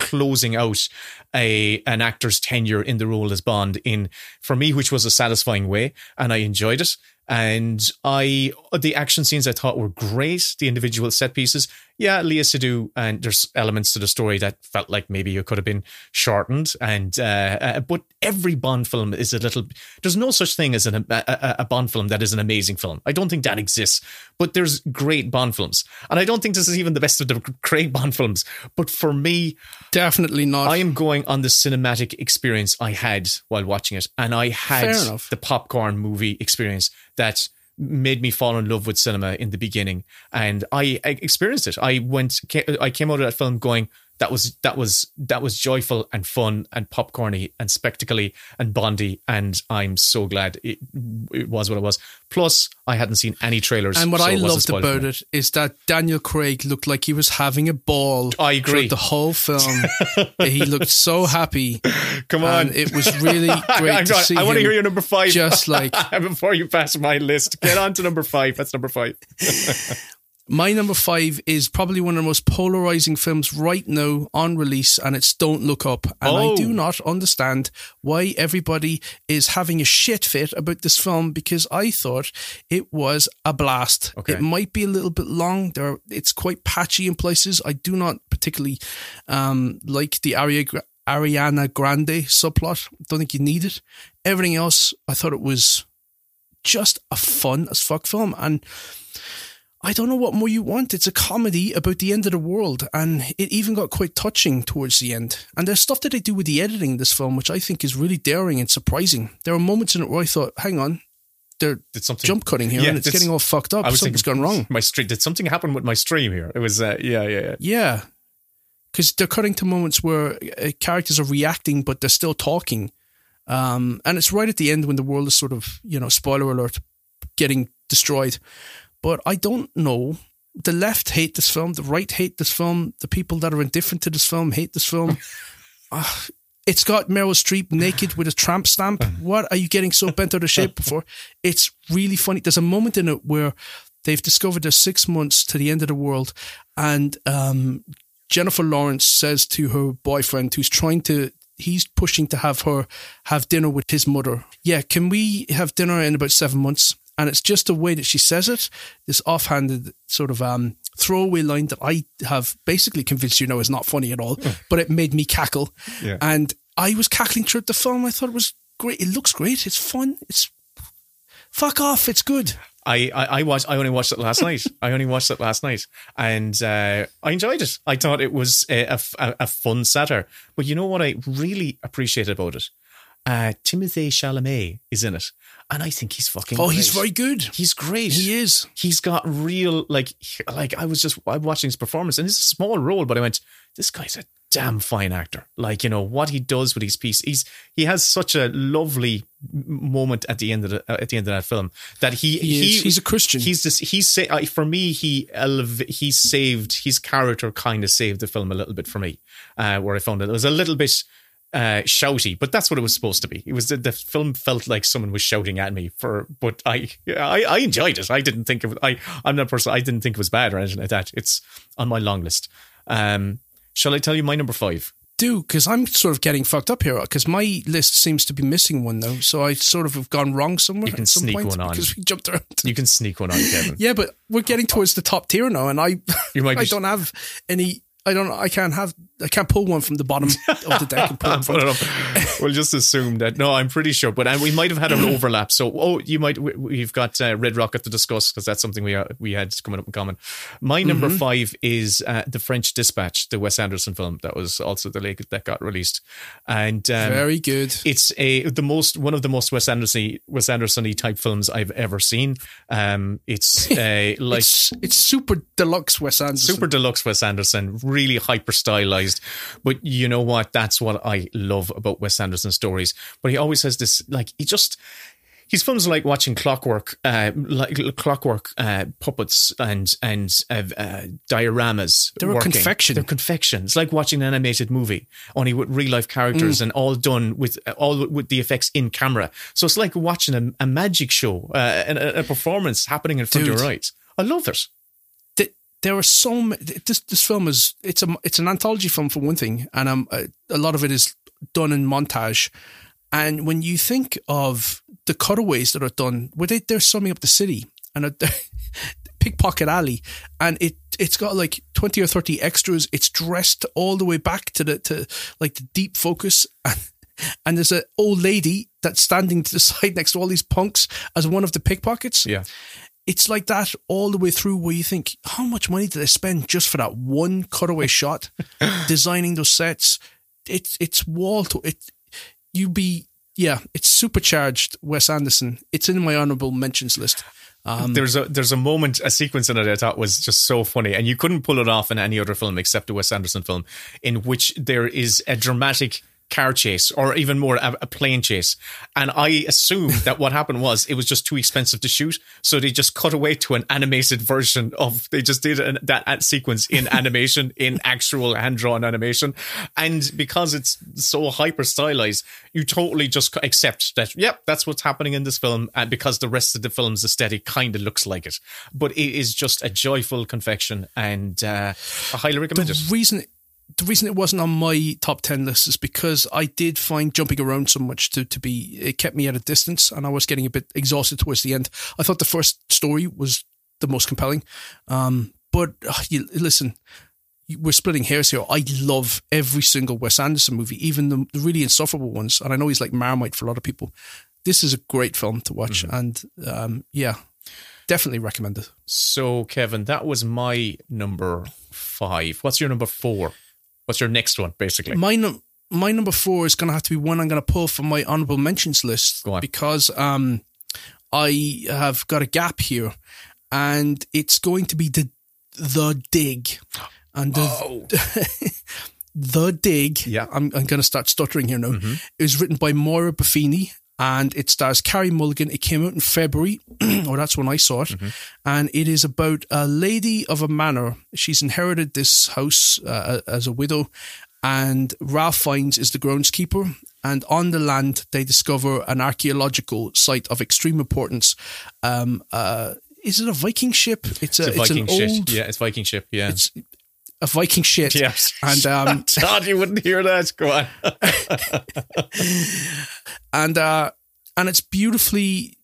closing out a an actor's tenure in the role as Bond in, for me, which was a satisfying way, and I enjoyed it. And I, the action scenes I thought were great. The individual set pieces, yeah, Léa Seydoux, and there's elements to the story that felt like maybe it could have been shortened. And uh, uh, but every Bond film is a little. There's no such thing as an, a, a Bond film that is an amazing film. I don't think that exists. But there's great Bond films, and I don't think this is even the best of the Craig Bond films. But for me, definitely not. I am going on the cinematic experience I had while watching it, and I had Fair enough. the popcorn movie experience that made me fall in love with cinema in the beginning, and I, I experienced it. I went, I came out of that film going, that was that was that was joyful and fun and popcorny and spectacle-y and Bondy, and I'm so glad it, it was what it was. Plus, I hadn't seen any trailers. And what so I it wasn't loved spoiled about for me. it is that Daniel Craig looked like he was having a ball. I agree. throughout the whole film. He looked so happy. Come on, And it was really great I'm to not- see I want to him hear your number five. just like- before you pass my list, get on to number five. That's number five. My number five is probably one of the most polarizing films right now on release, and it's Don't Look Up. And Oh. I do not understand why everybody is having a shit fit about this film, because I thought it was a blast. Okay. It might be a little bit long. There, it's quite patchy in places. I do not particularly um, like the Aria, Ariana Grande subplot. Don't think you need it. Everything else, I thought it was just a fun as fuck film. And I don't know what more you want. It's a comedy about the end of the world, and it even got quite touching towards the end. And there's stuff that they do with the editing in this film, which I think is really daring and surprising. There are moments in it where I thought, hang on, they're Did something jump cutting here, Yeah, and it's did- getting all fucked up. I was Something's thinking, gone wrong. My stream. Did something happen with my stream here? It was, uh, yeah, yeah, yeah. Yeah, because they're cutting to moments where uh, characters are reacting, but they're still talking. Um, and it's right at the end when the world is sort of, you know, spoiler alert, getting destroyed. But I don't know. The left hate this film. The right hate this film. The people that are indifferent to this film hate this film. uh, it's got Meryl Streep naked with a tramp stamp. What are you getting so bent out of shape for? It's really funny. There's a moment in it where they've discovered there's six months to the end of the world, and um, Jennifer Lawrence says to her boyfriend, who's trying to, he's pushing to have her have dinner with his mother. Yeah, can we have dinner in about seven months? And it's just the way that she says it, this offhanded sort of um, throwaway line that I have basically convinced you know is not funny at all, but it made me cackle. Yeah. And I was cackling throughout the film. I thought it was great. It looks great. It's fun. It's fuck off. It's good. I, I, I watched. I only watched it last night. I only watched it last night, and uh, I enjoyed it. I thought it was a, a, a fun satire. But you know what I really appreciated about it? Uh, Timothée Chalamet is in it, and I think he's fucking. Oh, great. he's very good. He's great. He is. He's got real like like I was just I'm watching his performance, and it's a small role, but I went, this guy's a damn fine actor. Like, you know what he does with his piece. He's he has such a lovely moment at the end of the, uh, at the end of that film that he He he is. He's a Christian. He's just he's sa- uh, for me he elev- he saved his character kind of saved the film a little bit for me, uh, where I found it, it was a little bit. Uh, shouty, but that's what it was supposed to be. It was the, the film felt like someone was shouting at me for, but I, I, I enjoyed it. I didn't think it was, I, I'm not person. I didn't think it was bad or anything like that. It's on my long list. Um, shall I tell you my number five? Do, because I'm sort of getting fucked up here, because my list seems to be missing one now, so I sort of have gone wrong somewhere. You can at some sneak point one on. because we jumped around. You can sneak one on, Kevin. Yeah, but we're getting towards the top tier now, and I, You might I be- don't have any. I don't. I can't have. I can't pull one from the bottom of the deck and pull it in Put front. it up. We'll just assume that. No, I'm pretty sure, but and we might have had an overlap. So, oh, you might. we- We've got uh, Red Rocket to discuss because that's something we uh, we had coming up in common. My number Mm-hmm. five is uh, the French Dispatch, the Wes Anderson film that was also the lake that got released, and um, Very good. It's a the most one of the most Wes Anderson Wes Anderson-y type films I've ever seen. Um, it's uh, like It's it's super deluxe Wes Anderson. super deluxe Wes Anderson, really hyper stylized. But you know what? That's what I love about Wes Anderson stories. But he always has this, like, he just. His films are like watching clockwork, uh, like clockwork uh, puppets and and uh, uh, dioramas. They're a working. confection. They're confection. It's like watching an animated movie, only with real life characters Mm. and all done with all with the effects in camera. So it's like watching a, a magic show, uh, and a, a performance happening in front of Dude. your eyes. I love it. The, there are so many. This this film is it's a it's an anthology film for one thing, and um, a, a lot of it is done in montage. And when you think of the cutaways that are done, where they they're summing up the city and a, Pickpocket Alley, and it it's got like twenty or thirty extras. It's dressed all the way back to the to like the deep focus, and, and there's an old lady that's standing to the side next to all these punks as one of the pickpockets. Yeah. It's like that all the way through, where you think, how much money did I spend just for that one cutaway shot, designing those sets? It's it's wall to it. You be yeah, it's supercharged Wes Anderson. It's in my honorable mentions list. Um, there's a there's a moment, a sequence in it I thought was just so funny, and you couldn't pull it off in any other film except a Wes Anderson film, in which there is a dramatic car chase, or even more, a, a plane chase. And I assumed that what happened was it was just too expensive to shoot, so they just cut away to an animated version of, they just did an, that sequence in animation, in actual hand-drawn animation. And because it's so hyper-stylized, you totally just accept that, yep, that's what's happening in this film, and because the rest of the film's aesthetic kind of looks like it. But it is just a joyful confection, and uh, I highly recommend the it. Reason The reason it wasn't on my top ten list is because I did find jumping around so much to, to be, it kept me at a distance, and I was getting a bit exhausted towards the end. I thought the first story was the most compelling. Um, but uh, you, listen, we're splitting hairs here. I love every single Wes Anderson movie, even the, the really insufferable ones. And I know he's like Marmite for a lot of people. This is a great film to watch. Mm-hmm. And um, yeah, definitely recommend it. So, Kevin, that was my number five. What's your number four? What's your next one, basically? My num- my number four is going to have to be one I'm going to pull from my honorable mentions list. Go on. Because um, I have got a gap here, and it's going to be the the Dig, and the oh. the Dig. Yeah, I'm I'm going to start stuttering here now. Mm-hmm. It was written by Moira Buffini, and it stars Carey Mulligan. It came out in February, or that's when I saw it. Mm-hmm. And it is about a lady of a manor. She's inherited this house uh, as a widow, and Ralph Fiennes is the groundskeeper. And on the land, they discover an archaeological site of extreme importance. Um, uh, is it a Viking ship? It's, it's a, a, Viking it's an ship. old, yeah, it's Viking ship. Yeah, it's a Viking ship. Yes, and um, God, you wouldn't hear that. Go on. and uh, and it's beautifully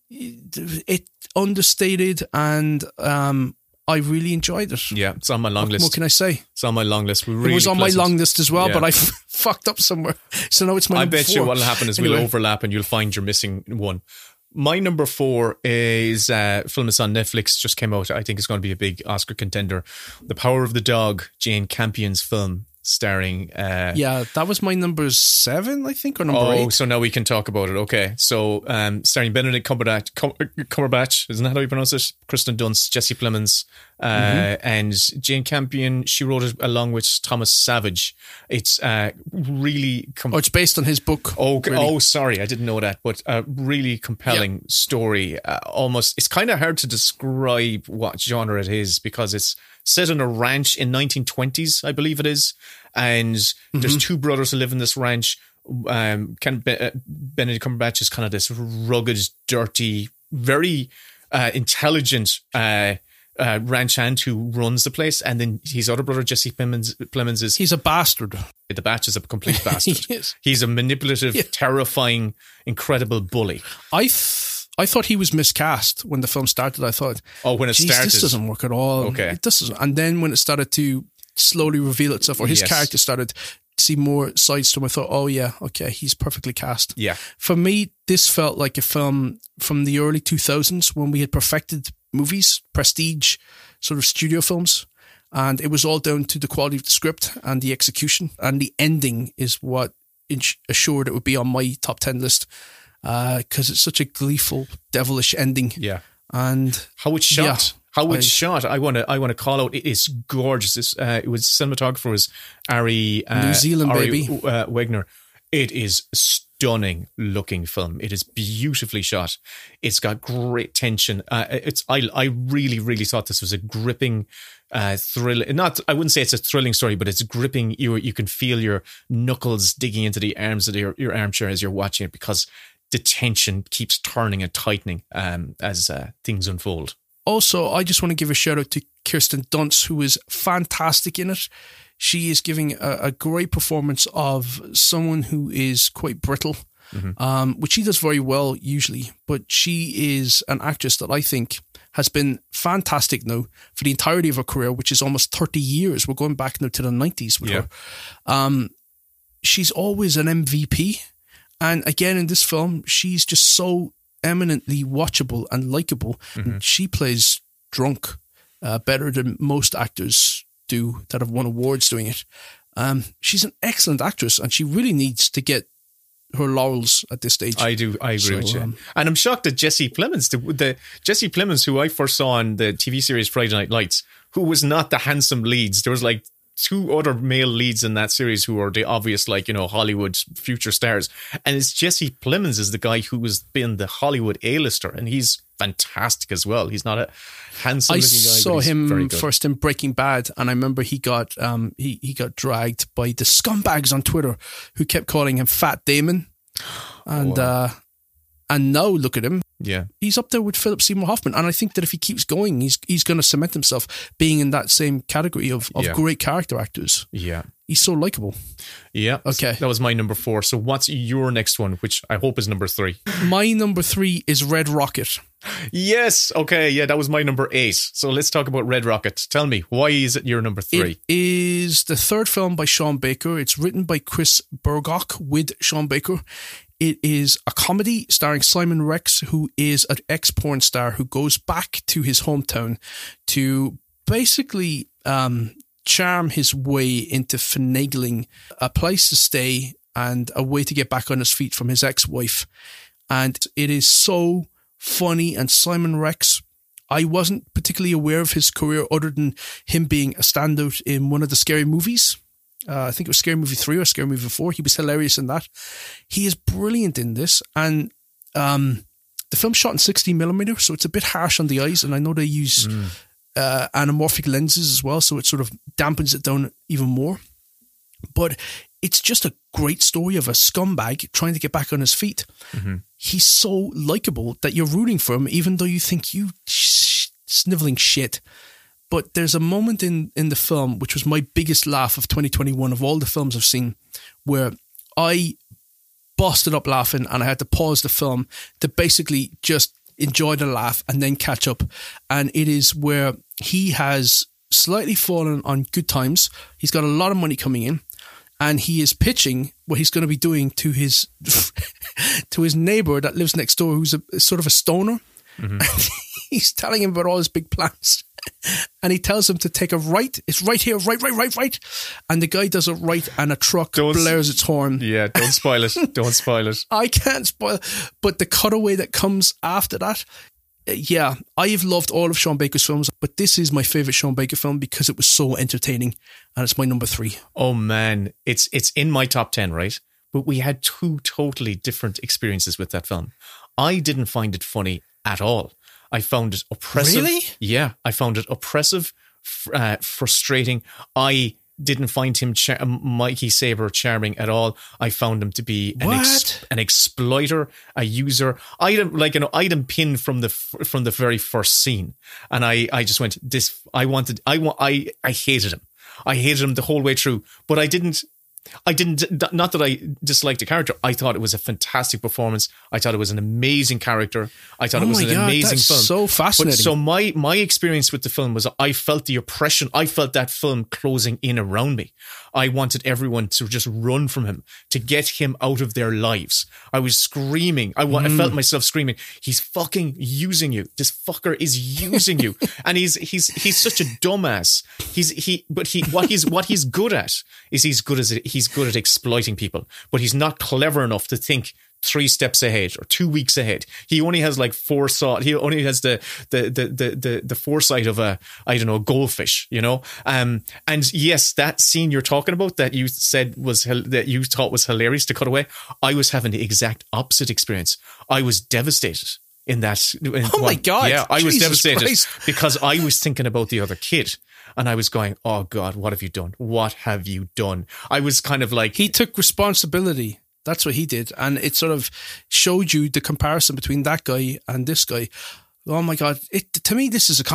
it understated, and um, I really enjoyed it. Yeah, it's on my long what, list. What can I say? It's on my long list. Really it was on pleasant. my long list as well, yeah. but I f- fucked up somewhere. So now it's my I number bet four. you what'll happen is anyway. we'll overlap and you'll find you're missing one. My number four is uh, a film that's on Netflix, just came out. I think it's going to be a big Oscar contender. The Power of the Dog, Jane Campion's film, starring... Uh, yeah, that was my number seven, I think, or number oh, eight. Oh, so now we can talk about it. Okay, so um, starring Benedict Cumberbatch, Cum- Cumberbatch, isn't that how you pronounce it? Kristen Dunst, Jesse Plemons, uh, mm-hmm. and Jane Campion. She wrote it along with Thomas Savage. It's uh, really... Com- oh, it's based on his book. Oh, really. oh, sorry, I didn't know that. But a really compelling yeah. story. Uh, almost, it's kind of hard to describe what genre it is, because it's set on a ranch in nineteen twenties, I believe it is. And mm-hmm. there's two brothers who live in this ranch. Um, Ken Be- uh, Benedict Cumberbatch is kind of this rugged, dirty, very uh, intelligent uh, uh, ranch hand who runs the place. And then his other brother, Jesse Plemons, Plemons is... He's a bastard. The Batch is a complete bastard. he is. He's a manipulative, yeah. terrifying, incredible bully. I th- I thought he was miscast when the film started. I thought, oh, when it started, this doesn't work at all. Okay, it doesn't. And then when it started to slowly reveal itself, or his yes. character started to see more sides to him, I thought, oh yeah, okay, he's perfectly cast. Yeah. For me, this felt like a film from the early two thousands when we had perfected movies, prestige, sort of studio films. And it was all down to the quality of the script and the execution. And the ending is what assured it would be on my top ten list. Because uh, it's such a gleeful, devilish ending. Yeah. And how it's shot. Yeah, how it's I, shot. I want to I want to call out, it is gorgeous. It's, uh, it was cinematographer was Ari uh, New Zealand, Ari, baby. Uh, Wegner. It is stunning looking film. It is beautifully shot. It's got great tension. Uh, it's I I really really thought this was a gripping uh, thrill. Not I wouldn't say it's a thrilling story, but it's gripping. You you can feel your knuckles digging into the arms of your, your armchair as you're watching it, because the tension keeps turning and tightening um, as uh, things unfold. Also, I just want to give a shout out to Kirsten Dunst, who is fantastic in it. She is giving a, a great performance of someone who is quite brittle, mm-hmm. um, which she does very well usually. But she is an actress that I think has been fantastic now for the entirety of her career, which is almost thirty years. We're going back now to the nineties with yeah. her. Um, she's always an M V P. And again, in this film, she's just so eminently watchable and likable. Mm-hmm. She plays drunk uh, better than most actors do that have won awards doing it. Um, she's an excellent actress, and she really needs to get her laurels at this stage. I do. I agree so, with you. Um, and I'm shocked that Jesse Plemons, the, the Jesse Plemons, who I first saw on the T V series Friday Night Lights, who was not the handsome leads. There was like two other male leads in that series who are the obvious, like, you know, Hollywood future stars. And it's Jesse Plemons is the guy who has been the Hollywood A-lister, and he's fantastic as well. He's not a handsome I looking guy. saw him first first in Breaking Bad, and I remember he got um he, he got dragged by the scumbags on Twitter who kept calling him Fat Damon. And wow. uh and now look at him. Yeah. He's up there with Philip Seymour Hoffman. And I think that if he keeps going, he's he's going to cement himself being in that same category of, of yeah. great character actors. Yeah. He's so likable. Yeah. Okay. That was my number four. So what's your next one, which I hope is number three? My number three is Red Rocket. Yes. Okay. Yeah, that was my number eight. So let's talk about Red Rocket. Tell me, why is it your number three? It is the third film by Sean Baker. It's written by Chris Burgock with Sean Baker. It is a comedy starring Simon Rex, who is an ex-porn star who goes back to his hometown to basically um, charm his way into finagling a place to stay and a way to get back on his feet from his ex-wife. And it is so funny. And Simon Rex, I wasn't particularly aware of his career other than him being a standout in one of the Scary Movies. Uh, I think it was Scary Movie three or Scary Movie four. He was hilarious in that. He is brilliant in this. And um, the film's shot in sixty millimeter, so it's a bit harsh on the eyes. And I know they use mm. uh, anamorphic lenses as well, so it sort of dampens it down even more. But it's just a great story of a scumbag trying to get back on his feet. Mm-hmm. He's so likable that you're rooting for him, even though you think you sh- sniveling shit. But there's a moment in, in the film, which was my biggest laugh of twenty twenty-one of all the films I've seen, where I busted up laughing and I had to pause the film to basically just enjoy the laugh and then catch up. And it is where he has slightly fallen on good times. He's got a lot of money coming in, and he is pitching what he's going to be doing to his to his neighbor that lives next door, who's a sort of a stoner. Mm-hmm. And he's telling him about all his big plans. And he tells him to take a right. It's right here, right, right, right, right. And the guy does it right, and a truck don't, blares its horn. Yeah, don't spoil it. Don't spoil it. I can't spoil it. But the cutaway that comes after that, yeah, I've loved all of Sean Baker's films, but this is my favourite Sean Baker film because it was so entertaining, and it's my number three. Oh man, it's it's in my top ten, right? But we had two totally different experiences with that film. I didn't find it funny at all. I found it oppressive. Really? Yeah, I found it oppressive, uh, frustrating. I didn't find him, char- Mikey Saber, charming at all. I found him to be an, ex- an exploiter, a user, item like an item pin from the from the very first scene. And I, I just went, this. I wanted. I want. I I hated him. I hated him the whole way through. But I didn't. I didn't, not that I disliked the character. I thought it was a fantastic performance. I thought it was an amazing character. I thought oh it was an God, amazing that's film. So fascinating. But so my, my experience with the film was I felt the oppression. I felt that film closing in around me. I wanted everyone to just run from him, to get him out of their lives. I was screaming. I, mm. I felt myself screaming. He's fucking using you. This fucker is using you. And he's, he's, he's such a dumbass. He's, he, but he, what he's, what he's good at is he's good as it. He's good at exploiting people, but he's not clever enough to think three steps ahead or two weeks ahead. He only has like foresight. He only has the the the the the, the foresight of a I don't know a goldfish, you know. Um, and yes, that scene you're talking about that you said was that you thought was hilarious to cut away. I was having the exact opposite experience. I was devastated. In that, in oh my God! Yeah, I Jesus was devastated Christ. because I was thinking about the other kid. And I was going, oh God, what have you done? What have you done? I was kind of like... He took responsibility. That's what he did. And it sort of showed you the comparison between that guy and this guy. Oh my God. It, to me, this is a comedy.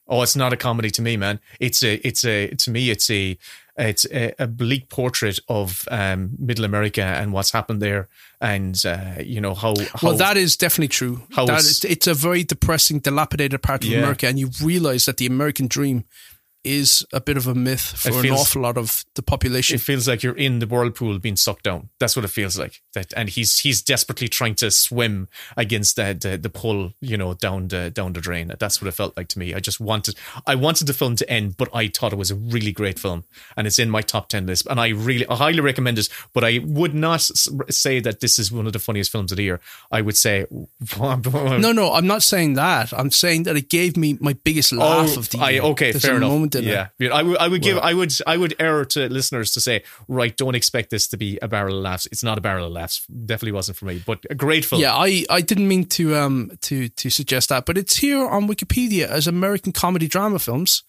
Oh, it's not a comedy to me, man. It's a, it's a, to me, it's a, it's a, a bleak portrait of um, Middle America and what's happened there, and uh, you know how, how. Well, that is definitely true. How that it's, is, it's a very depressing, dilapidated part of yeah. America, and you realize that the American dream is a bit of a myth for It an feels- awful lot of the population. It feels like you're in the whirlpool being sucked down. That's what it feels like. That, and he's he's desperately trying to swim against the the, the pull, you know, down the down the drain. That's what it felt like to me. I just wanted, I wanted the film to end, but I thought it was a really great film, and it's in my top ten list. And I really, I highly recommend it. But I would not s- say that this is one of the funniest films of the year. I would say, no, no, I'm not saying that. I'm saying that it gave me my biggest laugh Oh, of the I, year. okay, There's fair a enough. moment in it. Yeah, Yeah, I would, I would give, Well- I would, I would err to listeners to say, right, don't expect this to be a barrel of laughs. It's not a barrel of laughs. Definitely wasn't for me, but a great film. Yeah, I, I didn't mean to um to to suggest that, but it's here on Wikipedia as American comedy drama films.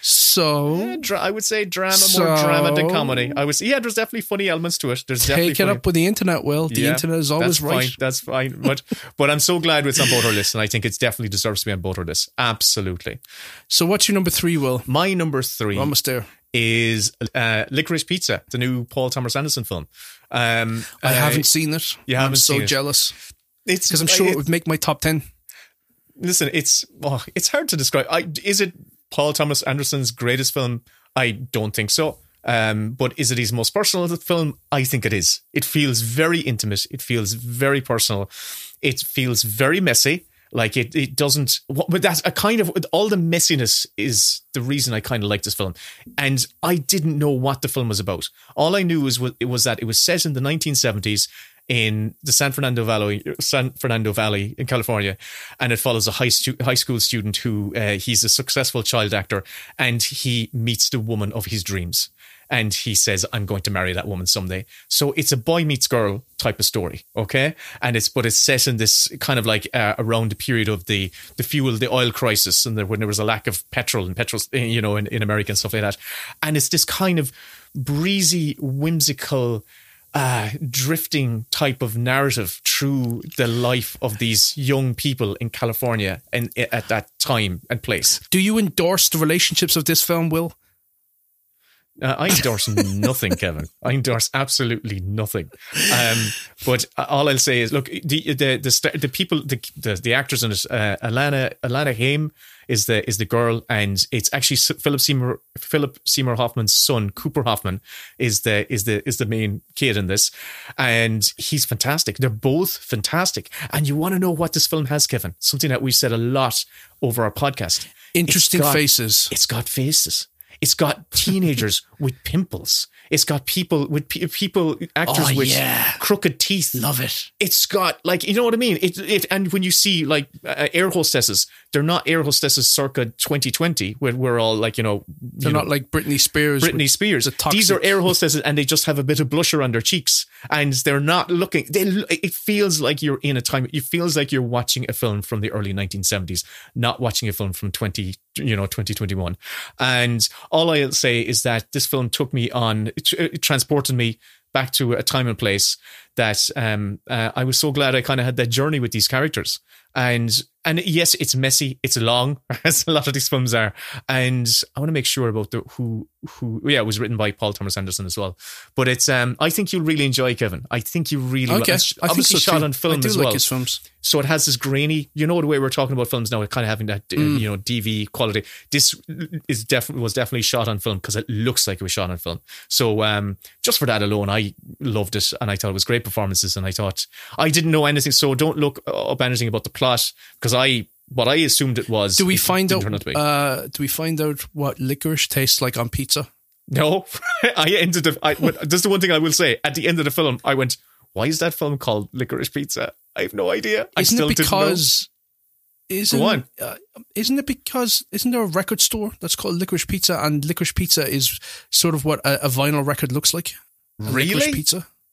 So Eh, dra- I would say drama, So- more drama than comedy. I would say, yeah, there's definitely funny elements to it. There's definitely take it funny- up with the internet, Will. The Yeah, internet is always that's right. Fine, that's fine. But but I'm so glad it's on both our lists, and I think it definitely deserves to be on both our lists. Absolutely. So what's your number three, Will? My number three We're almost there. is uh, Licorice Pizza, the new Paul Thomas Anderson film. Um, I uh, haven't seen it. you I'm haven't so seen it. jealous It's because I'm sure it- it would make my top ten. Listen, it's oh, it's hard to describe. I, is it Paul Thomas Anderson's greatest film? I don't think so. Um, but is it his most personal film? I think it is. It feels very intimate. It feels very personal. It feels very messy. Like it, it doesn't. But that's a kind of all the messiness is the reason I kind of like this film. And I didn't know what the film was about. All I knew was it was that it was set in the nineteen seventies. In the San Fernando Valley, San Fernando Valley in California, and it follows a high stu- high school student who uh, he's a successful child actor, and he meets the woman of his dreams, and he says, "I'm going to marry that woman someday." So it's a boy meets girl type of story, okay? And it's but it's set in this kind of like uh, around the period of the the fuel, the oil crisis, and there, when there was a lack of petrol and petrol, you know, in, in America and stuff like that, and it's this kind of breezy, whimsical. Uh, drifting type of narrative through the life of these young people in California and at that time and place. Do you endorse the relationships of this film, Will? Uh, I endorse nothing, Kevin. I endorse absolutely nothing. Um, but all I'll say is, look, the the the, st- the people, the, the the actors in it, uh, Alana Alana Haim is the is the girl, and it's actually Philip Seymour Philip Seymour Hoffman's son, Cooper Hoffman, is the is the is the main kid in this, and he's fantastic. They're both fantastic, and you want to know what this film has, Kevin? Something that we've said a lot over our podcast. Interesting It's got- faces. It's got faces. It's got teenagers with pimples. It's got people with pe- people actors Oh, with yeah. crooked teeth. Love it. It's got like you know what I mean. It it and when you see like uh, air hostesses, they're not air hostesses circa twenty twenty, where we're all like you know They're you not know, like Britney Spears. Britney with Spears. the toxic- These are air hostesses, and they just have a bit of blusher on their cheeks, and they're not looking. They it feels like you're in a time. It feels like you're watching a film from the early nineteen seventies, not watching a film from twenty you know twenty twenty-one. And all I'll say is that this film took me on, it, it transported me back to a time and place that um, uh, I was so glad I kind of had that journey with these characters. And and yes, it's messy, it's long, as a lot of these films are. And I want to make sure about the who who yeah, it was written by Paul Thomas Anderson as well. But it's um I think you'll really enjoy, Kevin. I think you really Okay, it's I think obviously so shot too. on film I do as like well. his films. So it has this grainy, you know, the way we're talking about films now, kind of having that, uh, Mm. you know, D V quality. This is definitely was definitely shot on film because it looks like it was shot on film. So um, just for that alone, I loved it, and I thought it was great performances. And I thought I didn't know anything, so don't look up anything about the plot because I what I assumed it was. Do we it find didn't out? turn out to be. Uh, do we find out what licorice tastes like on pizza? No, I ended. The, I, that's the one thing I will say. At the end of the film, I went, "Why is that film called Licorice Pizza?" I have no idea. I Isn't still it because? didn't Isn't, Go on. Uh, isn't it because? Isn't there a record store that's called Licorice Pizza, and Licorice Pizza is sort of what a, a vinyl record looks like? A know. Really? Licorice Pizza.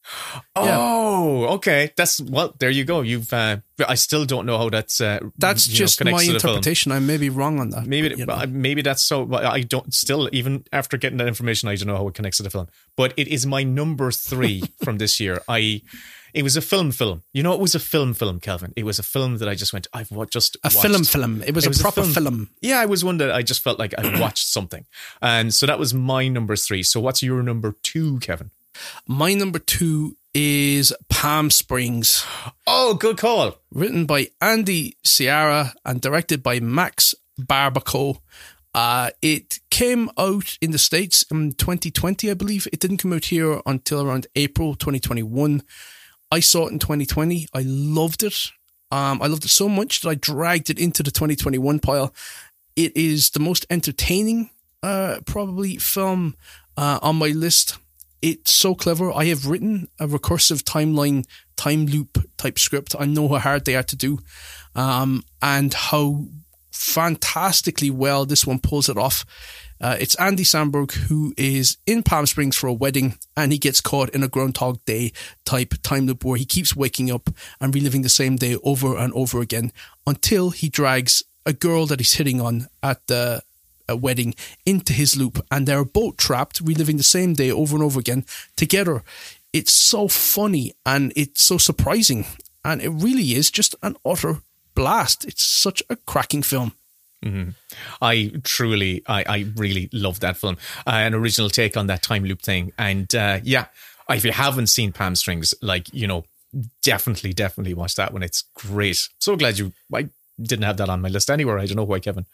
Oh, okay. That's well. There you go. You've. Uh, I still don't know how that's. Uh, That's you know, just connects my to the film. interpretation. I may be wrong on that. Maybe, you know. maybe that's so. But I don't. Still, even after getting that information, I don't know how it connects to the film. But it is my number three from this year. I. It was a film. Film. You know, it was a film. Film. Kelvin. It was a film that I just went. I've wa- just A watched. film film. It was It a was a proper film. film. Yeah, I was one that I just felt like I watched something, and so that was my number three. So what's your number two, Kevin? My number two is Palm Springs, Oh, good call. written by Andy Ciara and directed by Max Barbaco. Uh, it came out in the States in twenty twenty, I believe. It didn't come out here until around April twenty twenty-one. I saw it in twenty twenty. I loved it. Um, I loved it so much that I dragged it into the twenty twenty-one pile. It is the most entertaining, uh, probably film uh, on my list. It's so clever. I have written a recursive timeline, time loop type script. I know how hard they are to do, um, and how fantastically well this one pulls it off. Uh, it's Andy Samberg, who is in Palm Springs for a wedding, and he gets caught in a Groundhog Day type time loop where he keeps waking up and reliving the same day over and over again until he drags a girl that he's hitting on at the a wedding into his loop, and they're both trapped, reliving the same day over and over again together. It's so funny and it's so surprising, and it really is just an utter blast. It's such a cracking film. Mm-hmm. I truly, I, I really love that film. Uh, an original take on that time loop thing, and uh, yeah, if you haven't seen Palm Springs, like you know, definitely, definitely watch that one. It's great. So glad you. I didn't have that on my list anywhere. I don't know why, Kevin.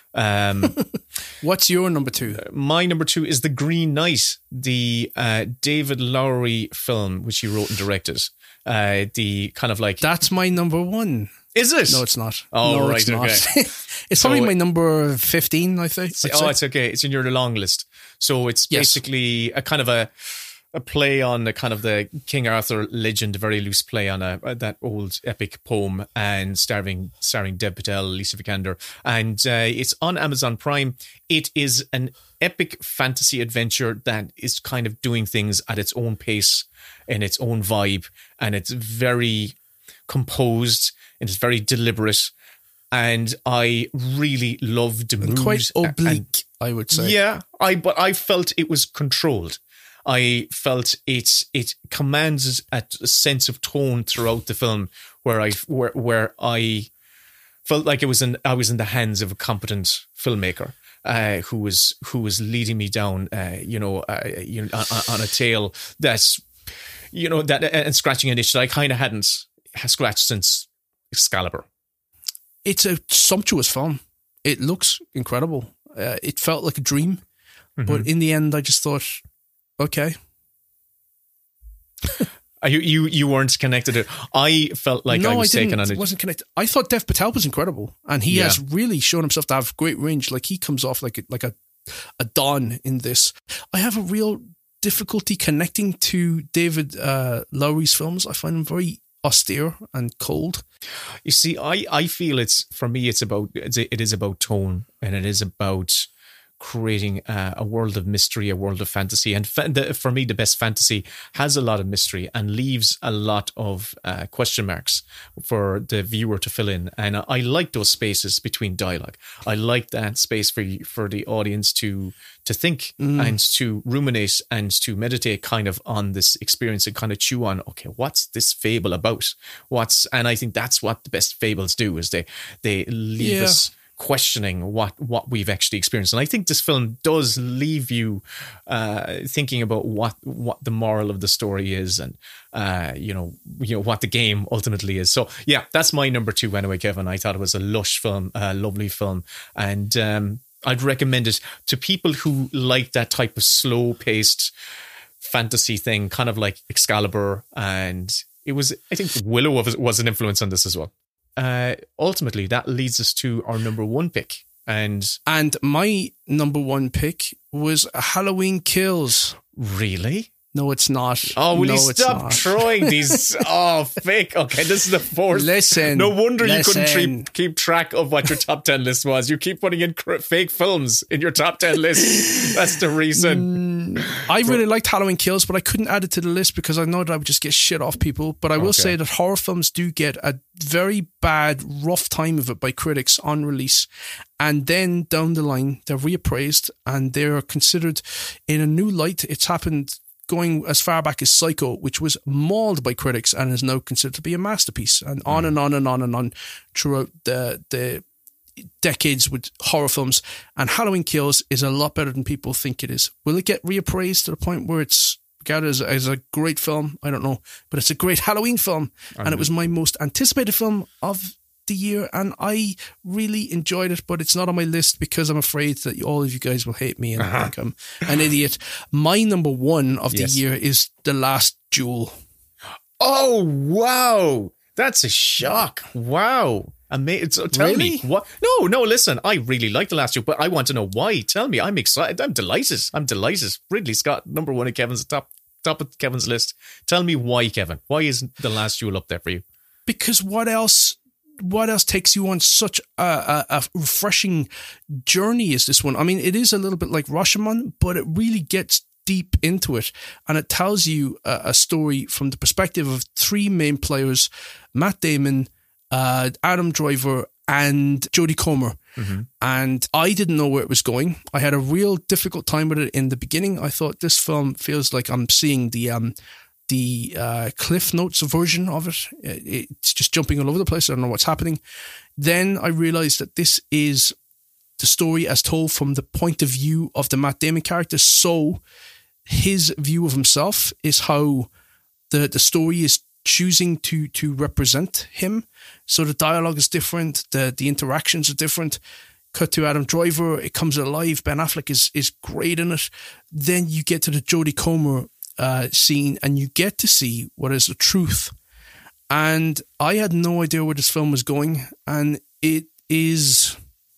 Um, What's your number two? my number two is The Green Knight, the uh, David Lowery film, which he wrote and directed. Uh, the kind of like That's my number one. is it? No, it's not. Oh, no, right, it's not. okay. It's So probably it- my number fifteen, I think. I'd Oh, say. it's okay. It's in your long list. So it's Yes. basically a kind of a a play on the kind of the King Arthur legend, a very loose play on a, that old epic poem, and starring starring Dev Patel, Lisa Vikander, and uh, it's on Amazon Prime. It is an epic fantasy adventure that is kind of doing things at its own pace and its own vibe, and it's very composed and it's very deliberate. And I really loved the mood. Quite and- oblique, I would say. yeah, I but I felt it was controlled. I felt it it commands a, a sense of tone throughout the film, where I where where I felt like it was in I was in the hands of a competent filmmaker uh, who was who was leading me down, uh, you know, uh, you know, on, on a tale that's you know that and scratching an itch that I kind of hadn't scratched since Excalibur. It's a sumptuous film. It looks incredible. Uh, it felt like a dream. Mm-hmm. But in the end, I just thought, okay. Uh, You, you you weren't connected to it. I felt like no, I was I taken didn't. on it. wasn't connected. I thought Dev Patel was incredible. And he Yeah. has really shown himself to have great range. Like, he comes off like a, like a, a Don in this. I have a real difficulty connecting to David uh, Lowery's films. I find them very austere and cold. You see, I, I feel it's for me. It's about it's, it is about tone, and it is about creating uh, a world of mystery, a world of fantasy. And fa- the, for me, the best fantasy has a lot of mystery and leaves a lot of uh, question marks for the viewer to fill in. And I, I like those spaces between dialogue. I like that space for you, for the audience to to think Mm. and to ruminate and to meditate kind of on this experience and kind of chew on, okay, what's this fable about? What's and I think that's what the best fables do, is they they leave Yeah. us questioning what what we've actually experienced. And I think this film does leave you uh, thinking about what what the moral of the story is, and uh, you know you know what the game ultimately is. So yeah, that's my number two anyway, Kevin. I thought it was a lush film, a lovely film, and um, I'd recommend it to people who like that type of slow paced fantasy thing, kind of like Excalibur. And it was, I think Willow was, was an influence on this as well. Uh, ultimately, that leads us to our number one pick. And And my number one pick was Halloween Kills. really? No, it's not. Oh, will no, you it's stop not. throwing these? Oh, fake. Okay, this is the fourth. Listen. No wonder you listen. couldn't keep, keep track of what your top ten list was. You keep putting in cr- fake films in your top ten list. That's the reason. I really liked Halloween Kills, but I couldn't add it to the list because I know that I would just get shit off people. But I will Okay. say that horror films do get a very bad, rough time of it by critics on release. And then down the line, they're reappraised and they're considered in a new light. It's happened going as far back as Psycho, which was mauled by critics and is now considered to be a masterpiece. And on and on and on and on throughout the the decades with horror films. And Halloween Kills is a lot better than people think it is. Will it get reappraised to the point where it's regarded as, as a great film? I don't know. But it's a great Halloween film. And it was my most anticipated film of the year. And I really enjoyed it, but it's not on my list because I'm afraid that all of you guys will hate me and Uh-huh. think I'm an idiot. My number one of Yes. the year is The Last Duel. Oh, wow. That's a shock. Wow. Amazing. So tell Really? me what? No, no, listen, I really like The Last Duel, but I want to know why. Tell me. I'm excited. I'm delighted. I'm delighted. Ridley Scott, number one at Kevin's top, top of Kevin's list. Tell me why, Kevin. Why isn't The Last Duel up there for you? Because what else? What else takes you on such a, a, a refreshing journey as this one? I mean, it is a little bit like Rashomon, but it really gets deep into it, and it tells you a, a story from the perspective of three main players: Matt Damon, uh, Adam Driver, and Jodie Comer. Mm-hmm. And I didn't know where it was going. I had a real difficult time with it in the beginning. I thought this film feels like I'm seeing the um, the uh, Cliff Notes version of it. It's just jumping all over the place. I don't know what's happening. Then I realized that this is the story as told from the point of view of the Matt Damon character. So his view of himself is how the, the story is choosing to to represent him. So the dialogue is different. The the interactions are different. Cut to Adam Driver. It comes alive. Ben Affleck is, is great in it. Then you get to the Jodie Comer uh, scene and you get to see what is the truth. And I had no idea where this film was going. And it is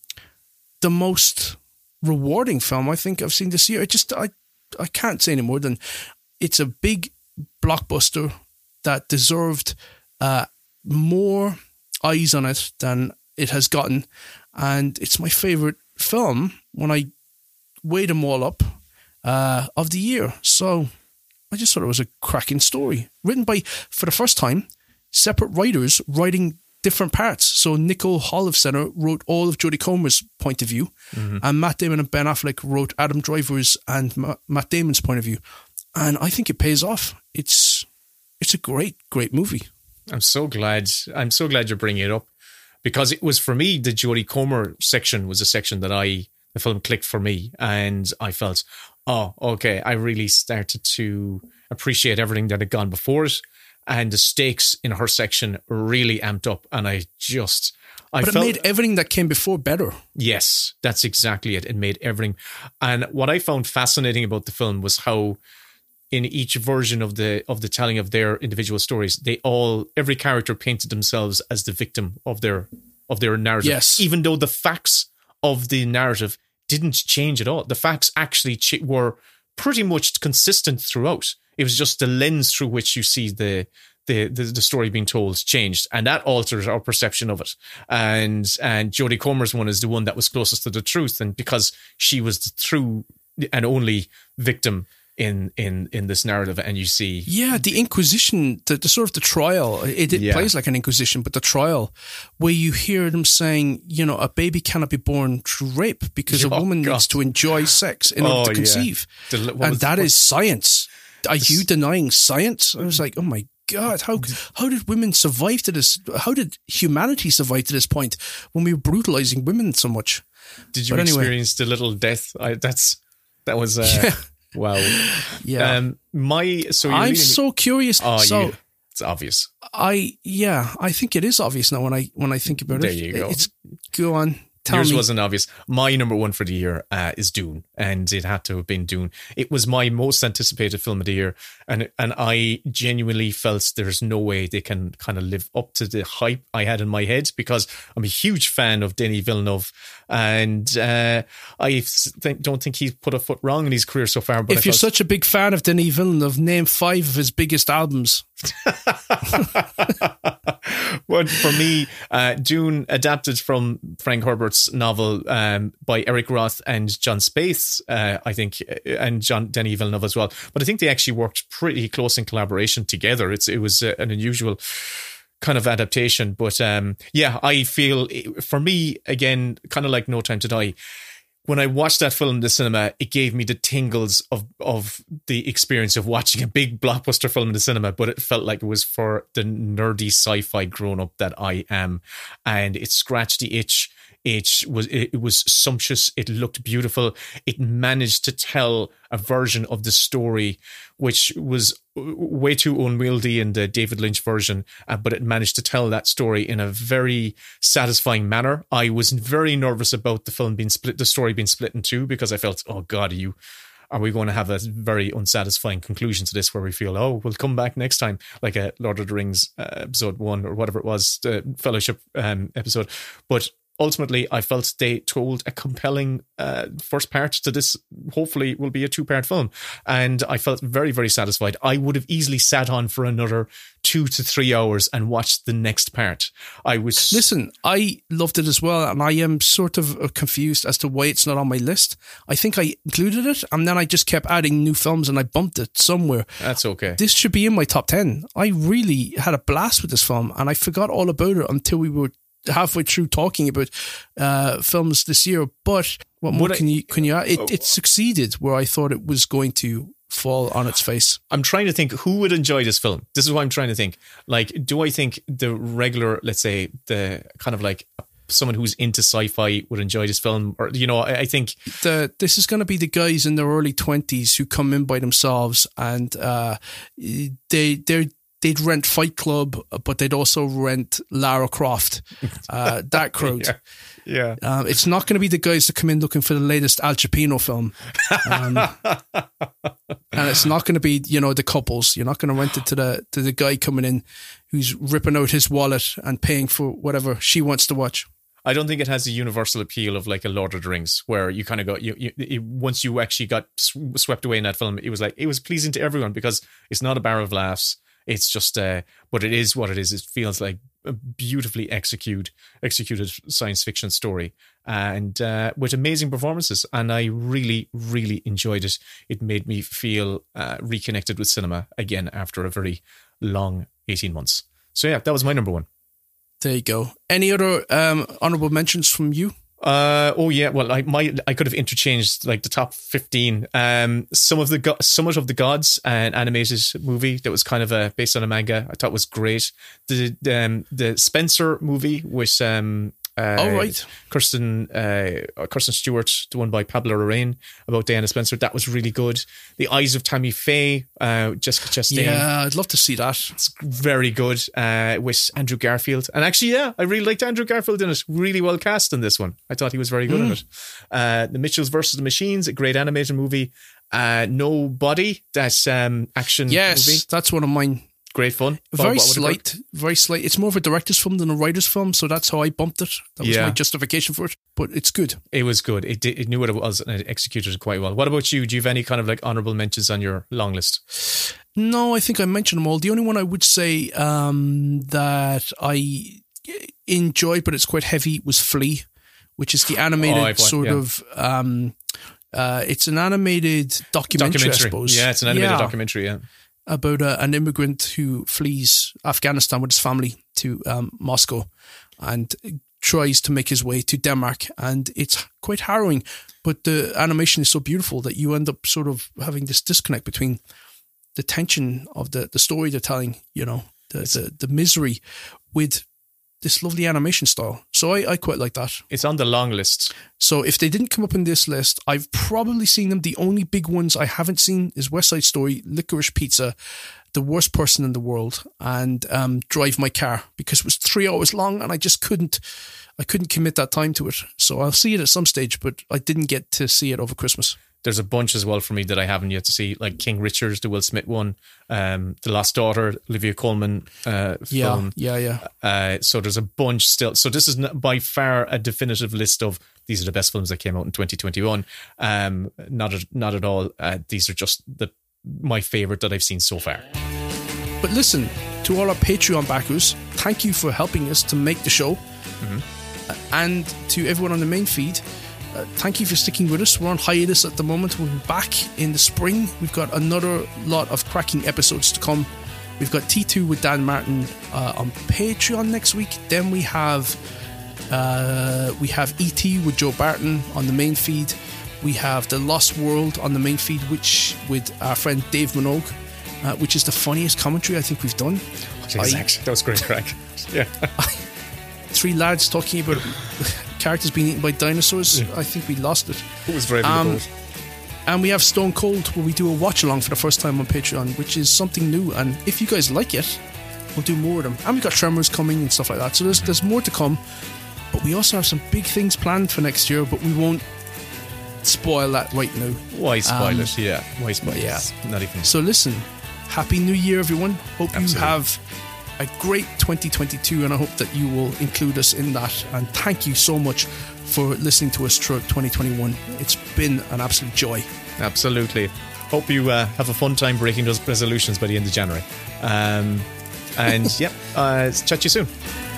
the most rewarding film I think I've seen this year. I just, I, I can't say any more than it's a big blockbuster that deserved uh, more eyes on it than it has gotten. And it's my favorite film when I weigh them all up uh, of the year. So I just thought it was a cracking story written by, for the first time, separate writers writing different parts. So Nicole Holofcener wrote all of Jodie Comer's point of view, mm-hmm. and Matt Damon and Ben Affleck wrote Adam Driver's and Ma- Matt Damon's point of view. And I think it pays off. It's it's a great, great movie. I'm so glad. I'm so glad you're bringing it up, because it was, for me, the Jodie Comer section was a section that I, the film clicked for me, and I felt, oh, okay, I really started to appreciate everything that had gone before it, and the stakes in her section really amped up, and I just, I but it felt, made everything that came before better. Yes, that's exactly it. It made everything. And what I found fascinating about the film was how in each version of the of the telling of their individual stories, they all, every character painted themselves as the victim of their of their narrative. Yes. Even though the facts of the narrative didn't change at all. The facts actually ch- were pretty much consistent throughout. It was just the lens through which you see the The, the the story being told changed, and that alters our perception of it. And and Jodie Comer's one is the one that was closest to the truth, and because she was the true and only victim in in in this narrative, and you see, yeah, the Inquisition, the, the sort of the trial. It, it Yeah. plays like an Inquisition, but the trial where you hear them saying, you know, a baby cannot be born through rape because Oh, a woman God. needs to enjoy sex in Oh, order to yeah. conceive, The- what was- and that what- is science. Are you denying science? I was like, oh my God, how how did women survive to this? How did humanity survive to this point when we were brutalizing women so much? did you But anyway. experience the little death? I, that's that was uh, Yeah. wow. Yeah, Um, my so you're I'm reading- so curious. Oh, so you, it's obvious. I yeah, I think it is obvious now when I when I think about There it. you go. It's go on. Tell Yours me. wasn't obvious. My number one for the year uh, is Dune, and it had to have been Dune. It was my most anticipated film of the year, and and I genuinely felt there's no way they can kind of live up to the hype I had in my head, because I'm a huge fan of Denis Villeneuve, and uh, I think, don't think he's put a foot wrong in his career so far. But If I you're felt, such a big fan of Denis Villeneuve, name five of his biggest albums. Well, for me, uh, Dune, adapted from Frank Herbert's novel um, by Eric Roth and John Spaeth, uh, I think, and John Denis Villeneuve as well. But I think they actually worked pretty close in collaboration together. It's it was uh, an unusual kind of adaptation, but um, yeah, I feel for me again, kind of like No Time to Die. When I watched that film in the cinema, it gave me the tingles of of the experience of watching a big blockbuster film in the cinema, but it felt like it was for the nerdy sci-fi grown-up that I am. And it scratched the itch. It was it was sumptuous. It looked beautiful. It managed to tell a version of the story which was way too unwieldy in the David Lynch version, uh, but it managed to tell that story in a very satisfying manner. I was very nervous about the film being split, the story being split in two, because I felt, oh God, are you are we going to have a very unsatisfying conclusion to this where we feel, oh, we'll come back next time, like a Lord of the Rings uh, episode one or whatever it was, the Fellowship um, episode. But ultimately, I felt they told a compelling uh, first part to this, hopefully will be a two-part film. And I felt very, very satisfied. I would have easily sat on for another two to three hours and watched the next part. I was... Listen, I loved it as well, and I am sort of confused as to why it's not on my list. I think I included it, and then I just kept adding new films, and I bumped it somewhere. That's okay. This should be in my top ten. I really had a blast with this film, and I forgot all about it until we were halfway through talking about uh, films this year. But what more Would can I, you can you add? It, it succeeded where I thought it was going to fall on its face. I'm trying to think who would enjoy this film. This is what I'm trying to think. Like, do I think the regular, let's say, the kind of like someone who's into sci-fi would enjoy this film? Or, you know, I, I think the this is going to be the guys in their early twenties who come in by themselves, and uh, they they're they'd rent Fight Club, but they'd also rent Lara Croft. Uh, that crowd. yeah. yeah. Um, it's not going to be the guys that come in looking for the latest Al Pacino film. Um, and it's not going to be, you know, the couples. You're not going to rent it to the to the guy coming in who's ripping out his wallet and paying for whatever she wants to watch. I don't think it has the universal appeal of like a Lord of the Rings, where you kind of got you, you, you once you actually got swept away in that film, it was like it was pleasing to everyone because it's not a barrel of laughs. It's just, uh, but it is what it is. It feels like a beautifully execute, executed science fiction story, and uh, with amazing performances. And I really, really enjoyed it. It made me feel uh, reconnected with cinema again after a very long eighteen months. So yeah, that was my number one. There you go. Any other um, honorable mentions from you? Uh, oh yeah, well I might I could have interchanged like the top fifteen. Um, some of the go- Summit of the Gods, an animated movie that was kind of a, based on a manga, I thought was great. The um, the Spencer movie with um, uh, oh right, Kirsten uh, Kirsten Stewart, the one by Pablo Larraín about Diana Spencer, that was really good. The Eyes of Tammy Faye, uh, Jessica Chastain. Yeah, I'd love to see that. It's very good, uh, with Andrew Garfield. And actually, yeah, I really liked Andrew Garfield in it. Really well cast in this one. I thought he was very good mm. in it. Uh, the Mitchells versus the Machines, a great animated movie. Uh, Nobody, that um, action yes, movie. Yes, that's one of mine. Great fun. Very slight, very slight. It's more of a director's film than a writer's film, so that's how I bumped it. That was yeah. my justification for it, but it's good. It was good. It did, it knew what it was and it executed it quite well. What about you? Do you have any kind of like honourable mentions on your long list? No, I think I mentioned them all. The only one I would say um, that I enjoyed, but it's quite heavy, was Flea, which is the animated oh, sort yeah. of... Um, uh, it's an animated documentary, documentary, I suppose. Yeah, it's an animated yeah. documentary, yeah. About a, an immigrant who flees Afghanistan with his family to um, Moscow and tries to make his way to Denmark. And it's quite harrowing, but the animation is so beautiful that you end up sort of having this disconnect between the tension of the, the story they're telling, you know, the, the, the misery with this lovely animation style. So I, I quite like that. It's on the long list. So if they didn't come up in this list, I've probably seen them. The only big ones I haven't seen is West Side Story, Licorice Pizza, The Worst Person in the World, and um, Drive My Car, because it was three hours long and I just couldn't, I couldn't commit that time to it. So I'll see it at some stage, but I didn't get to see it over Christmas. There's a bunch as well for me that I haven't yet to see, like King Richard, the Will Smith one, um, The Lost Daughter, Olivia Colman uh, film. Yeah, yeah, yeah. Uh, so there's a bunch still. So this is by far a definitive list of these are the best films that came out in twenty twenty-one. Um, not at, not at all. Uh, these are just the my favourite that I've seen so far. But listen, to all our Patreon backers, thank you for helping us to make the show. Mm-hmm. And to everyone on the main feed, uh, thank you for sticking with us. We're on hiatus at the moment. We'll be back in the spring. We've got another lot of cracking episodes to come. We've got T two with Dan Martin uh, on Patreon next week. Then we have uh, we have E T with Joe Barton on the main feed. We have The Lost World on the main feed, which with our friend Dave Minogue, uh, which is the funniest commentary I think we've done. Jeez, I, actually, that was great crack. Yeah. Three lads talking about characters being eaten by dinosaurs. Yeah. I think we lost it. Who was driving Um, the boat? And we have Stone Cold, where we do a watch along for the first time on Patreon, which is something new. And if you guys like it, we'll do more of them. And we've got Tremors coming and stuff like that. So there's there's more to come. But we also have some big things planned for next year, but we won't spoil that right now. Why spoil um, it? Yeah. Why spoil yeah. it? Not even. So listen, Happy New Year, everyone. Hope Absolutely. you have a great twenty twenty-two, and I hope that you will include us in that. And thank you so much for listening to us throughout twenty twenty-one. It's been an absolute joy. Absolutely. Hope you uh, have a fun time breaking those resolutions by the end of January. Um, and yeah, uh, chat to you soon.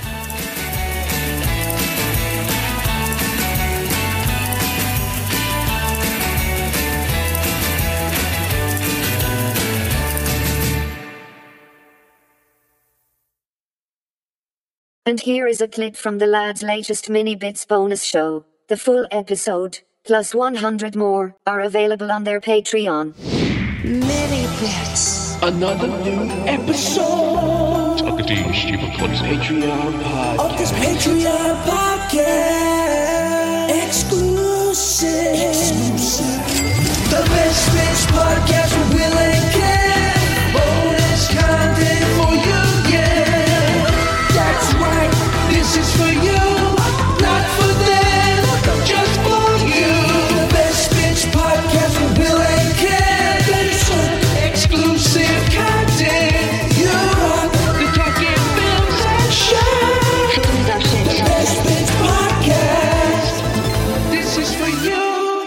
And here is a clip from the lads' latest Mini Bits bonus show. The full episode, plus one hundred more, are available on their Patreon. Many bits. Another new episode Talk to you, stupid clubs. Patreon podcast. Of this Patreon podcast. Exclusive. Exclusive. The best bits podcast with Will and Ken. Bonus content for you, yeah. That's right. This is for you, not for them, just for you. The best bits podcast with Will and Ken. Exclusive content. You rock the talking films and shows. The best bits podcast. This is for you.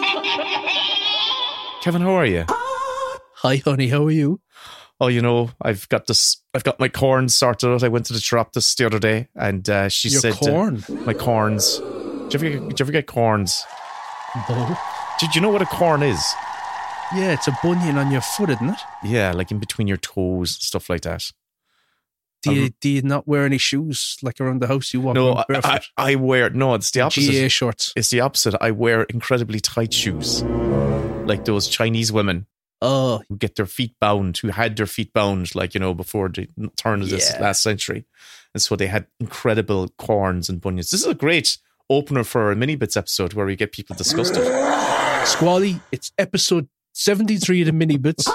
Kevin, how are you? Hi, honey. How are you? Oh, you know, I've got this. I've got my corns sorted out. I went to the Chiroptis the other day, and uh, she Your said, corn? Uh, "My corns. Did you, ever get, did you ever get corns? No. Did you know what a corn is? Yeah, it's a bunion on your foot, isn't it? Yeah, like in between your toes, stuff like that. Do you, Um, do you not wear any shoes like around the house? You walk No, around I, I, barefoot? I wear no. It's the opposite. G A shorts. It's the opposite. I wear incredibly tight shoes, like those Chinese women Oh, who get their feet bound, who had their feet bound, like, you know, before the turn of this Yeah. last century. And so they had incredible corns and bunions. This is a great opener for a Mini Bits episode where we get people disgusted. Squally, it's episode seventy-three of the Mini Bits.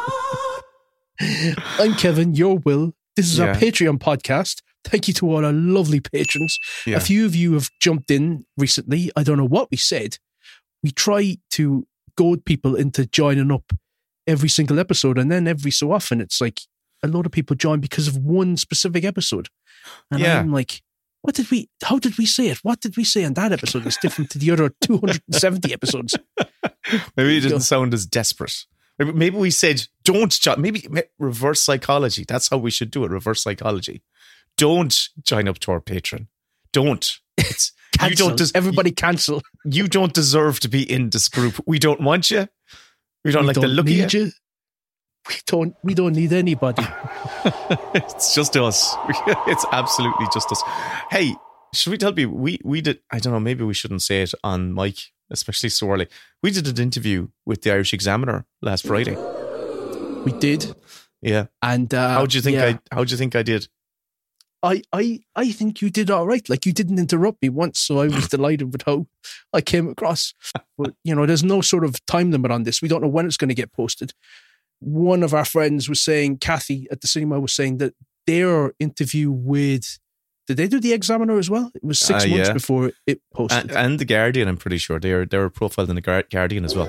I'm Kevin, your Will. This is our Yeah. Patreon podcast. Thank you to all our lovely patrons. Yeah. A few of you have jumped in recently. I don't know what we said. We try to goad people into joining up every single episode, and then every so often it's like a lot of people join because of one specific episode. And Yeah. I'm like, what did we, how did we say it? What did we say on that episode that's different to the other two hundred seventy episodes? Maybe it didn't Go. sound as desperate. Maybe, maybe we said, don't join. Maybe ma- reverse psychology. That's how we should do it. Reverse psychology. Don't join up to our Patreon. Don't. It's, you Cancel. don't. Des- Everybody cancel. You don't deserve to be in this group. We don't want you. We don't We like the look of you. need you. We don't, we don't need anybody. It's just us. It's absolutely just us. Hey, should we tell people we we did? I don't know. Maybe we shouldn't say it on mic, especially so early. We did an interview with the Irish Examiner last Friday. We did. Yeah. And uh, How do you think yeah, I? How do you think I did? I, I, I think you did all right. Like, you didn't interrupt me once, so I was delighted with how I came across. But, you know, there's no sort of time limit on this. We don't know when it's going to get posted. One of our friends was saying, Kathy at the cinema was saying that their interview with, did they do the Examiner as well? It was six Uh, months yeah. before it posted. And, and the Guardian, I'm pretty sure they were they were profiled in the Guar- Guardian as well.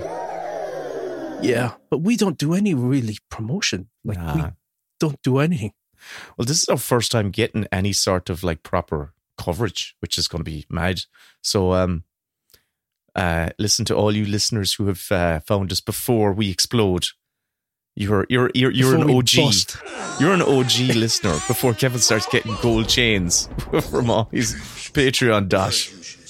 yeah, but we don't do any really promotion. Like, we Nah. don't do anything. Well, this is our first time getting any sort of like proper coverage, which is going to be mad. So, um, uh, listen to all you listeners who have uh, found us before we explode. You're you're you're you're Before an we O G. bust. You're an O G listener before Kevin starts getting gold chains from all his Patreon dash.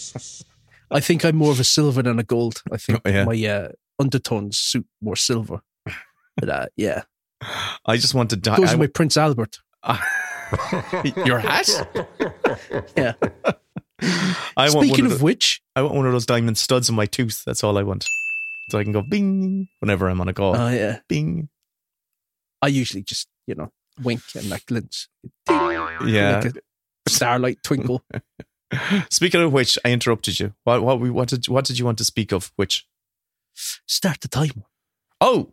I think I'm more of a silver than a gold. I think Oh, yeah. my uh, undertones suit more silver. But uh, yeah, I just want to die. goes I- with my Prince Albert. Your hat? Yeah. I want one Speaking of, of the- which, I want one of those diamond studs in my tooth. That's all I want. So I can go bing whenever I'm on a call. oh yeah, Bing. I usually just you know wink and like glints, Yeah. like a starlight twinkle. Speaking of which, I interrupted you. What what we what did what did you want to speak of? Which? Start the timer. Oh,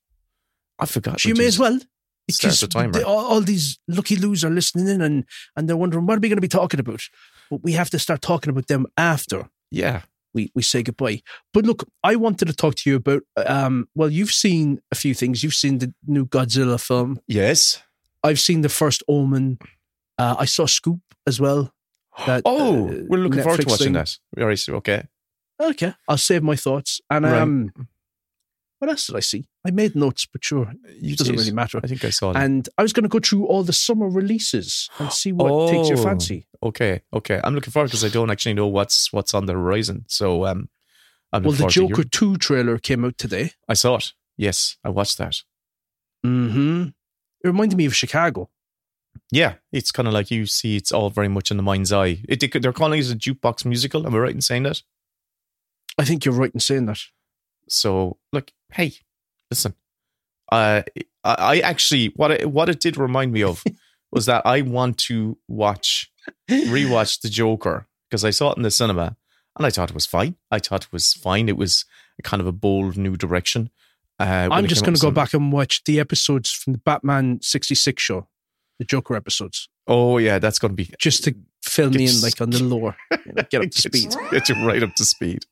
I forgot. You what may as well. Start Because the timer. they- all, all these lucky loos are listening in and, and they're wondering, what are we going to be talking about? But we have to start talking about them after Yeah. we, we say goodbye. But look, I wanted to talk to you about, um, well, you've seen a few things. You've seen the new Godzilla film. Yes. I've seen the first Omen. Uh, I saw Scoop as well. That, Oh, uh, we're looking forward to Netflix watching thing. that. All right. Okay. Okay, I'll save my thoughts. And Right. um, what else did I see? I made notes, but sure, You it doesn't did. really matter. I think I saw that. And I was going to go through all the summer releases and see what takes your Oh. fancy. Okay. Okay. I'm looking forward because I don't actually know what's what's on the horizon. So um, I'm Well, looking the forward to Joker your- two trailer came out today. I saw it. Yes, I watched that. Mm-hmm. It reminded me of Chicago. Yeah, it's kind of like you see. It's all very much in the mind's eye. It, they- they're calling it a jukebox musical. Am I right in saying that? I think you're right in saying that. So, look, hey, listen. Uh, I, I actually what it, what it did remind me of was that I want to watch rewatch The Joker because I saw it in the cinema and I thought it was fine. I thought it was fine. It was a kind of a bold new direction. Uh, when I'm it just came going out to go in cinema. back and watch the episodes from the Batman sixty-six show, the Joker episodes, Oh yeah, that's going to be just to fill me in Get- like on the lore, you know, get up to speed. Get you right up to speed.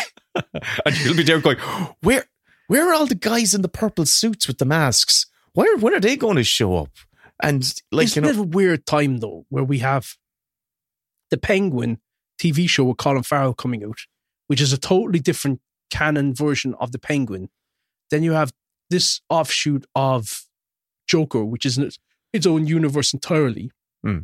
And you'll be there going, where where are all the guys in the purple suits with the masks? Where when are they going to show up? And like Isn't you it know, a weird time though, where we have the Penguin T V show with Colin Farrell coming out, which is a totally different canon version of the Penguin. Then you have this offshoot of Joker, which is in its- its own universe entirely. Hmm.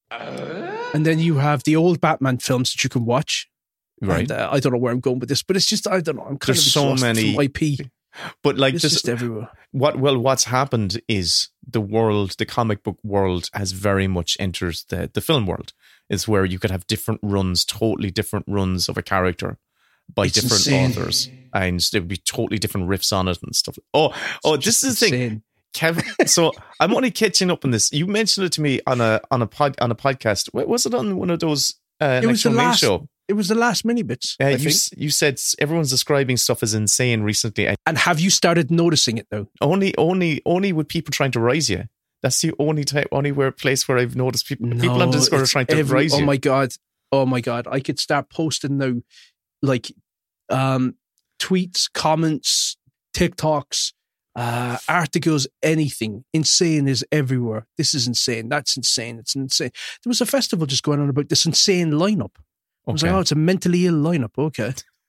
And then you have the old Batman films that you can watch. right? And, uh, I don't know where I'm going with this, but it's just, I don't know. I'm kind There's of so exhausted many- from I P. But like It's this, just everywhere. what well, what's happened is the world, the comic book world, has very much entered the the film world. Is where you could have different runs, totally different runs of a character by It's different insane. authors, and there would be totally different riffs on it and stuff. Oh, oh, this is the thing. Insane. Kevin, so I'm only catching up on this. You mentioned it to me on a on a pod on a podcast. Wait, was it on one of those uh, It was next the Show Main last- show? It was the last mini bits. Uh, I you think. s- you said s- everyone's describing stuff as insane recently. And And have you started noticing it now? only only only with people trying to rise you. That's the only type, only where place where I've noticed people people on Discord are it's trying to every- rise Oh you. my god! Oh my god! I could start posting now, like um, tweets, comments, TikToks, uh, articles, anything. Insane is everywhere. This is insane. That's insane. It's insane. There was a festival just going on about this insane lineup. I was Okay. like, oh, it's a mentally ill lineup. Okay,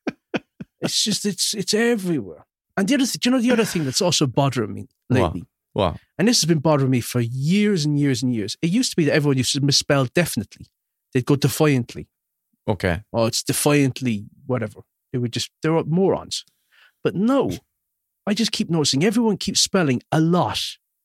it's just it's it's everywhere. And the other, th- do you know the other thing that's also bothering me lately? What? And this has been bothering me for years and years and years. It used to be that everyone used to misspell definitely. They'd go defiantly. Okay. Oh, it's defiantly whatever. They would just, they're morons. But no, I just keep noticing everyone keeps spelling a lot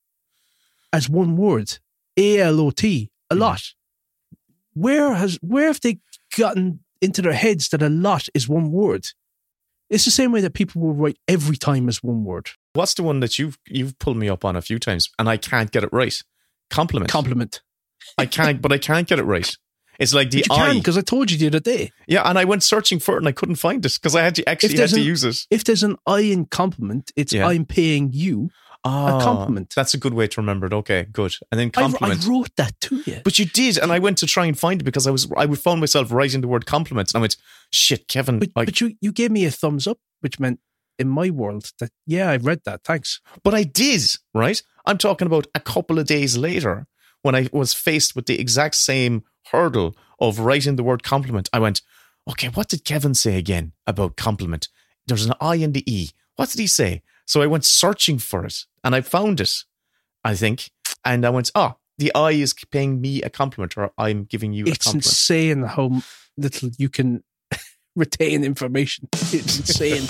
as one word. A L O T, a lot. Where has, where have they gotten into their heads that a lot is one word? It's the same way that people will write every time as one word. What's the one that you've you've pulled me up on a few times and I can't get it right? Compliment. Compliment. I can't, but I can't get it right. It's like the But you I. can, because I told you the other day. Yeah, and I went searching for it and I couldn't find it because I had to actually had there's to an- use it. If there's an I in compliment, it's Yeah. I'm paying you Ah, a compliment. That's a good way to remember it. Okay, good. And then I, I compliment. wrote that to you. But you did, and I went to try and find it because I was I found myself writing the word compliment, and I went, "Shit, Kevin." But, I, but you, you gave me a thumbs up, which meant in my world that, yeah, I read that. Thanks. but I did, right? I'm talking about a couple of days later when I was faced with the exact same hurdle of writing the word compliment. I went, "Okay, what did Kevin say again about compliment? There's an I and the E. What did he say?" So I went searching for it and I found it, I think. And I went, oh, the eye is paying me a compliment, or I'm giving you a It's compliment. insane how little you can retain information. It's insane.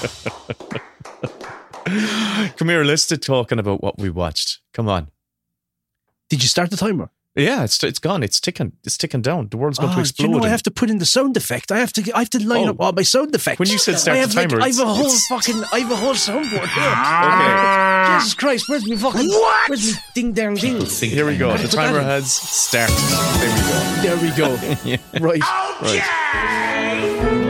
Come here, let's start talking about what we watched. Come on. Did you start the timer? Yeah, it's it's gone. It's ticking. It's ticking down. The world's going Oh, to do explode. you know I in- have to put in the sound effect? I have to. I have to line Oh. up all my sound effects. When you said start I have the timer, like, I have a it's- whole it's- fucking. I have a whole soundboard here. Okay. Jesus Christ! Where's me fucking? What? Where's me ding dang ding? Here we go. The timer has started. There we go. There we go. Right. Right.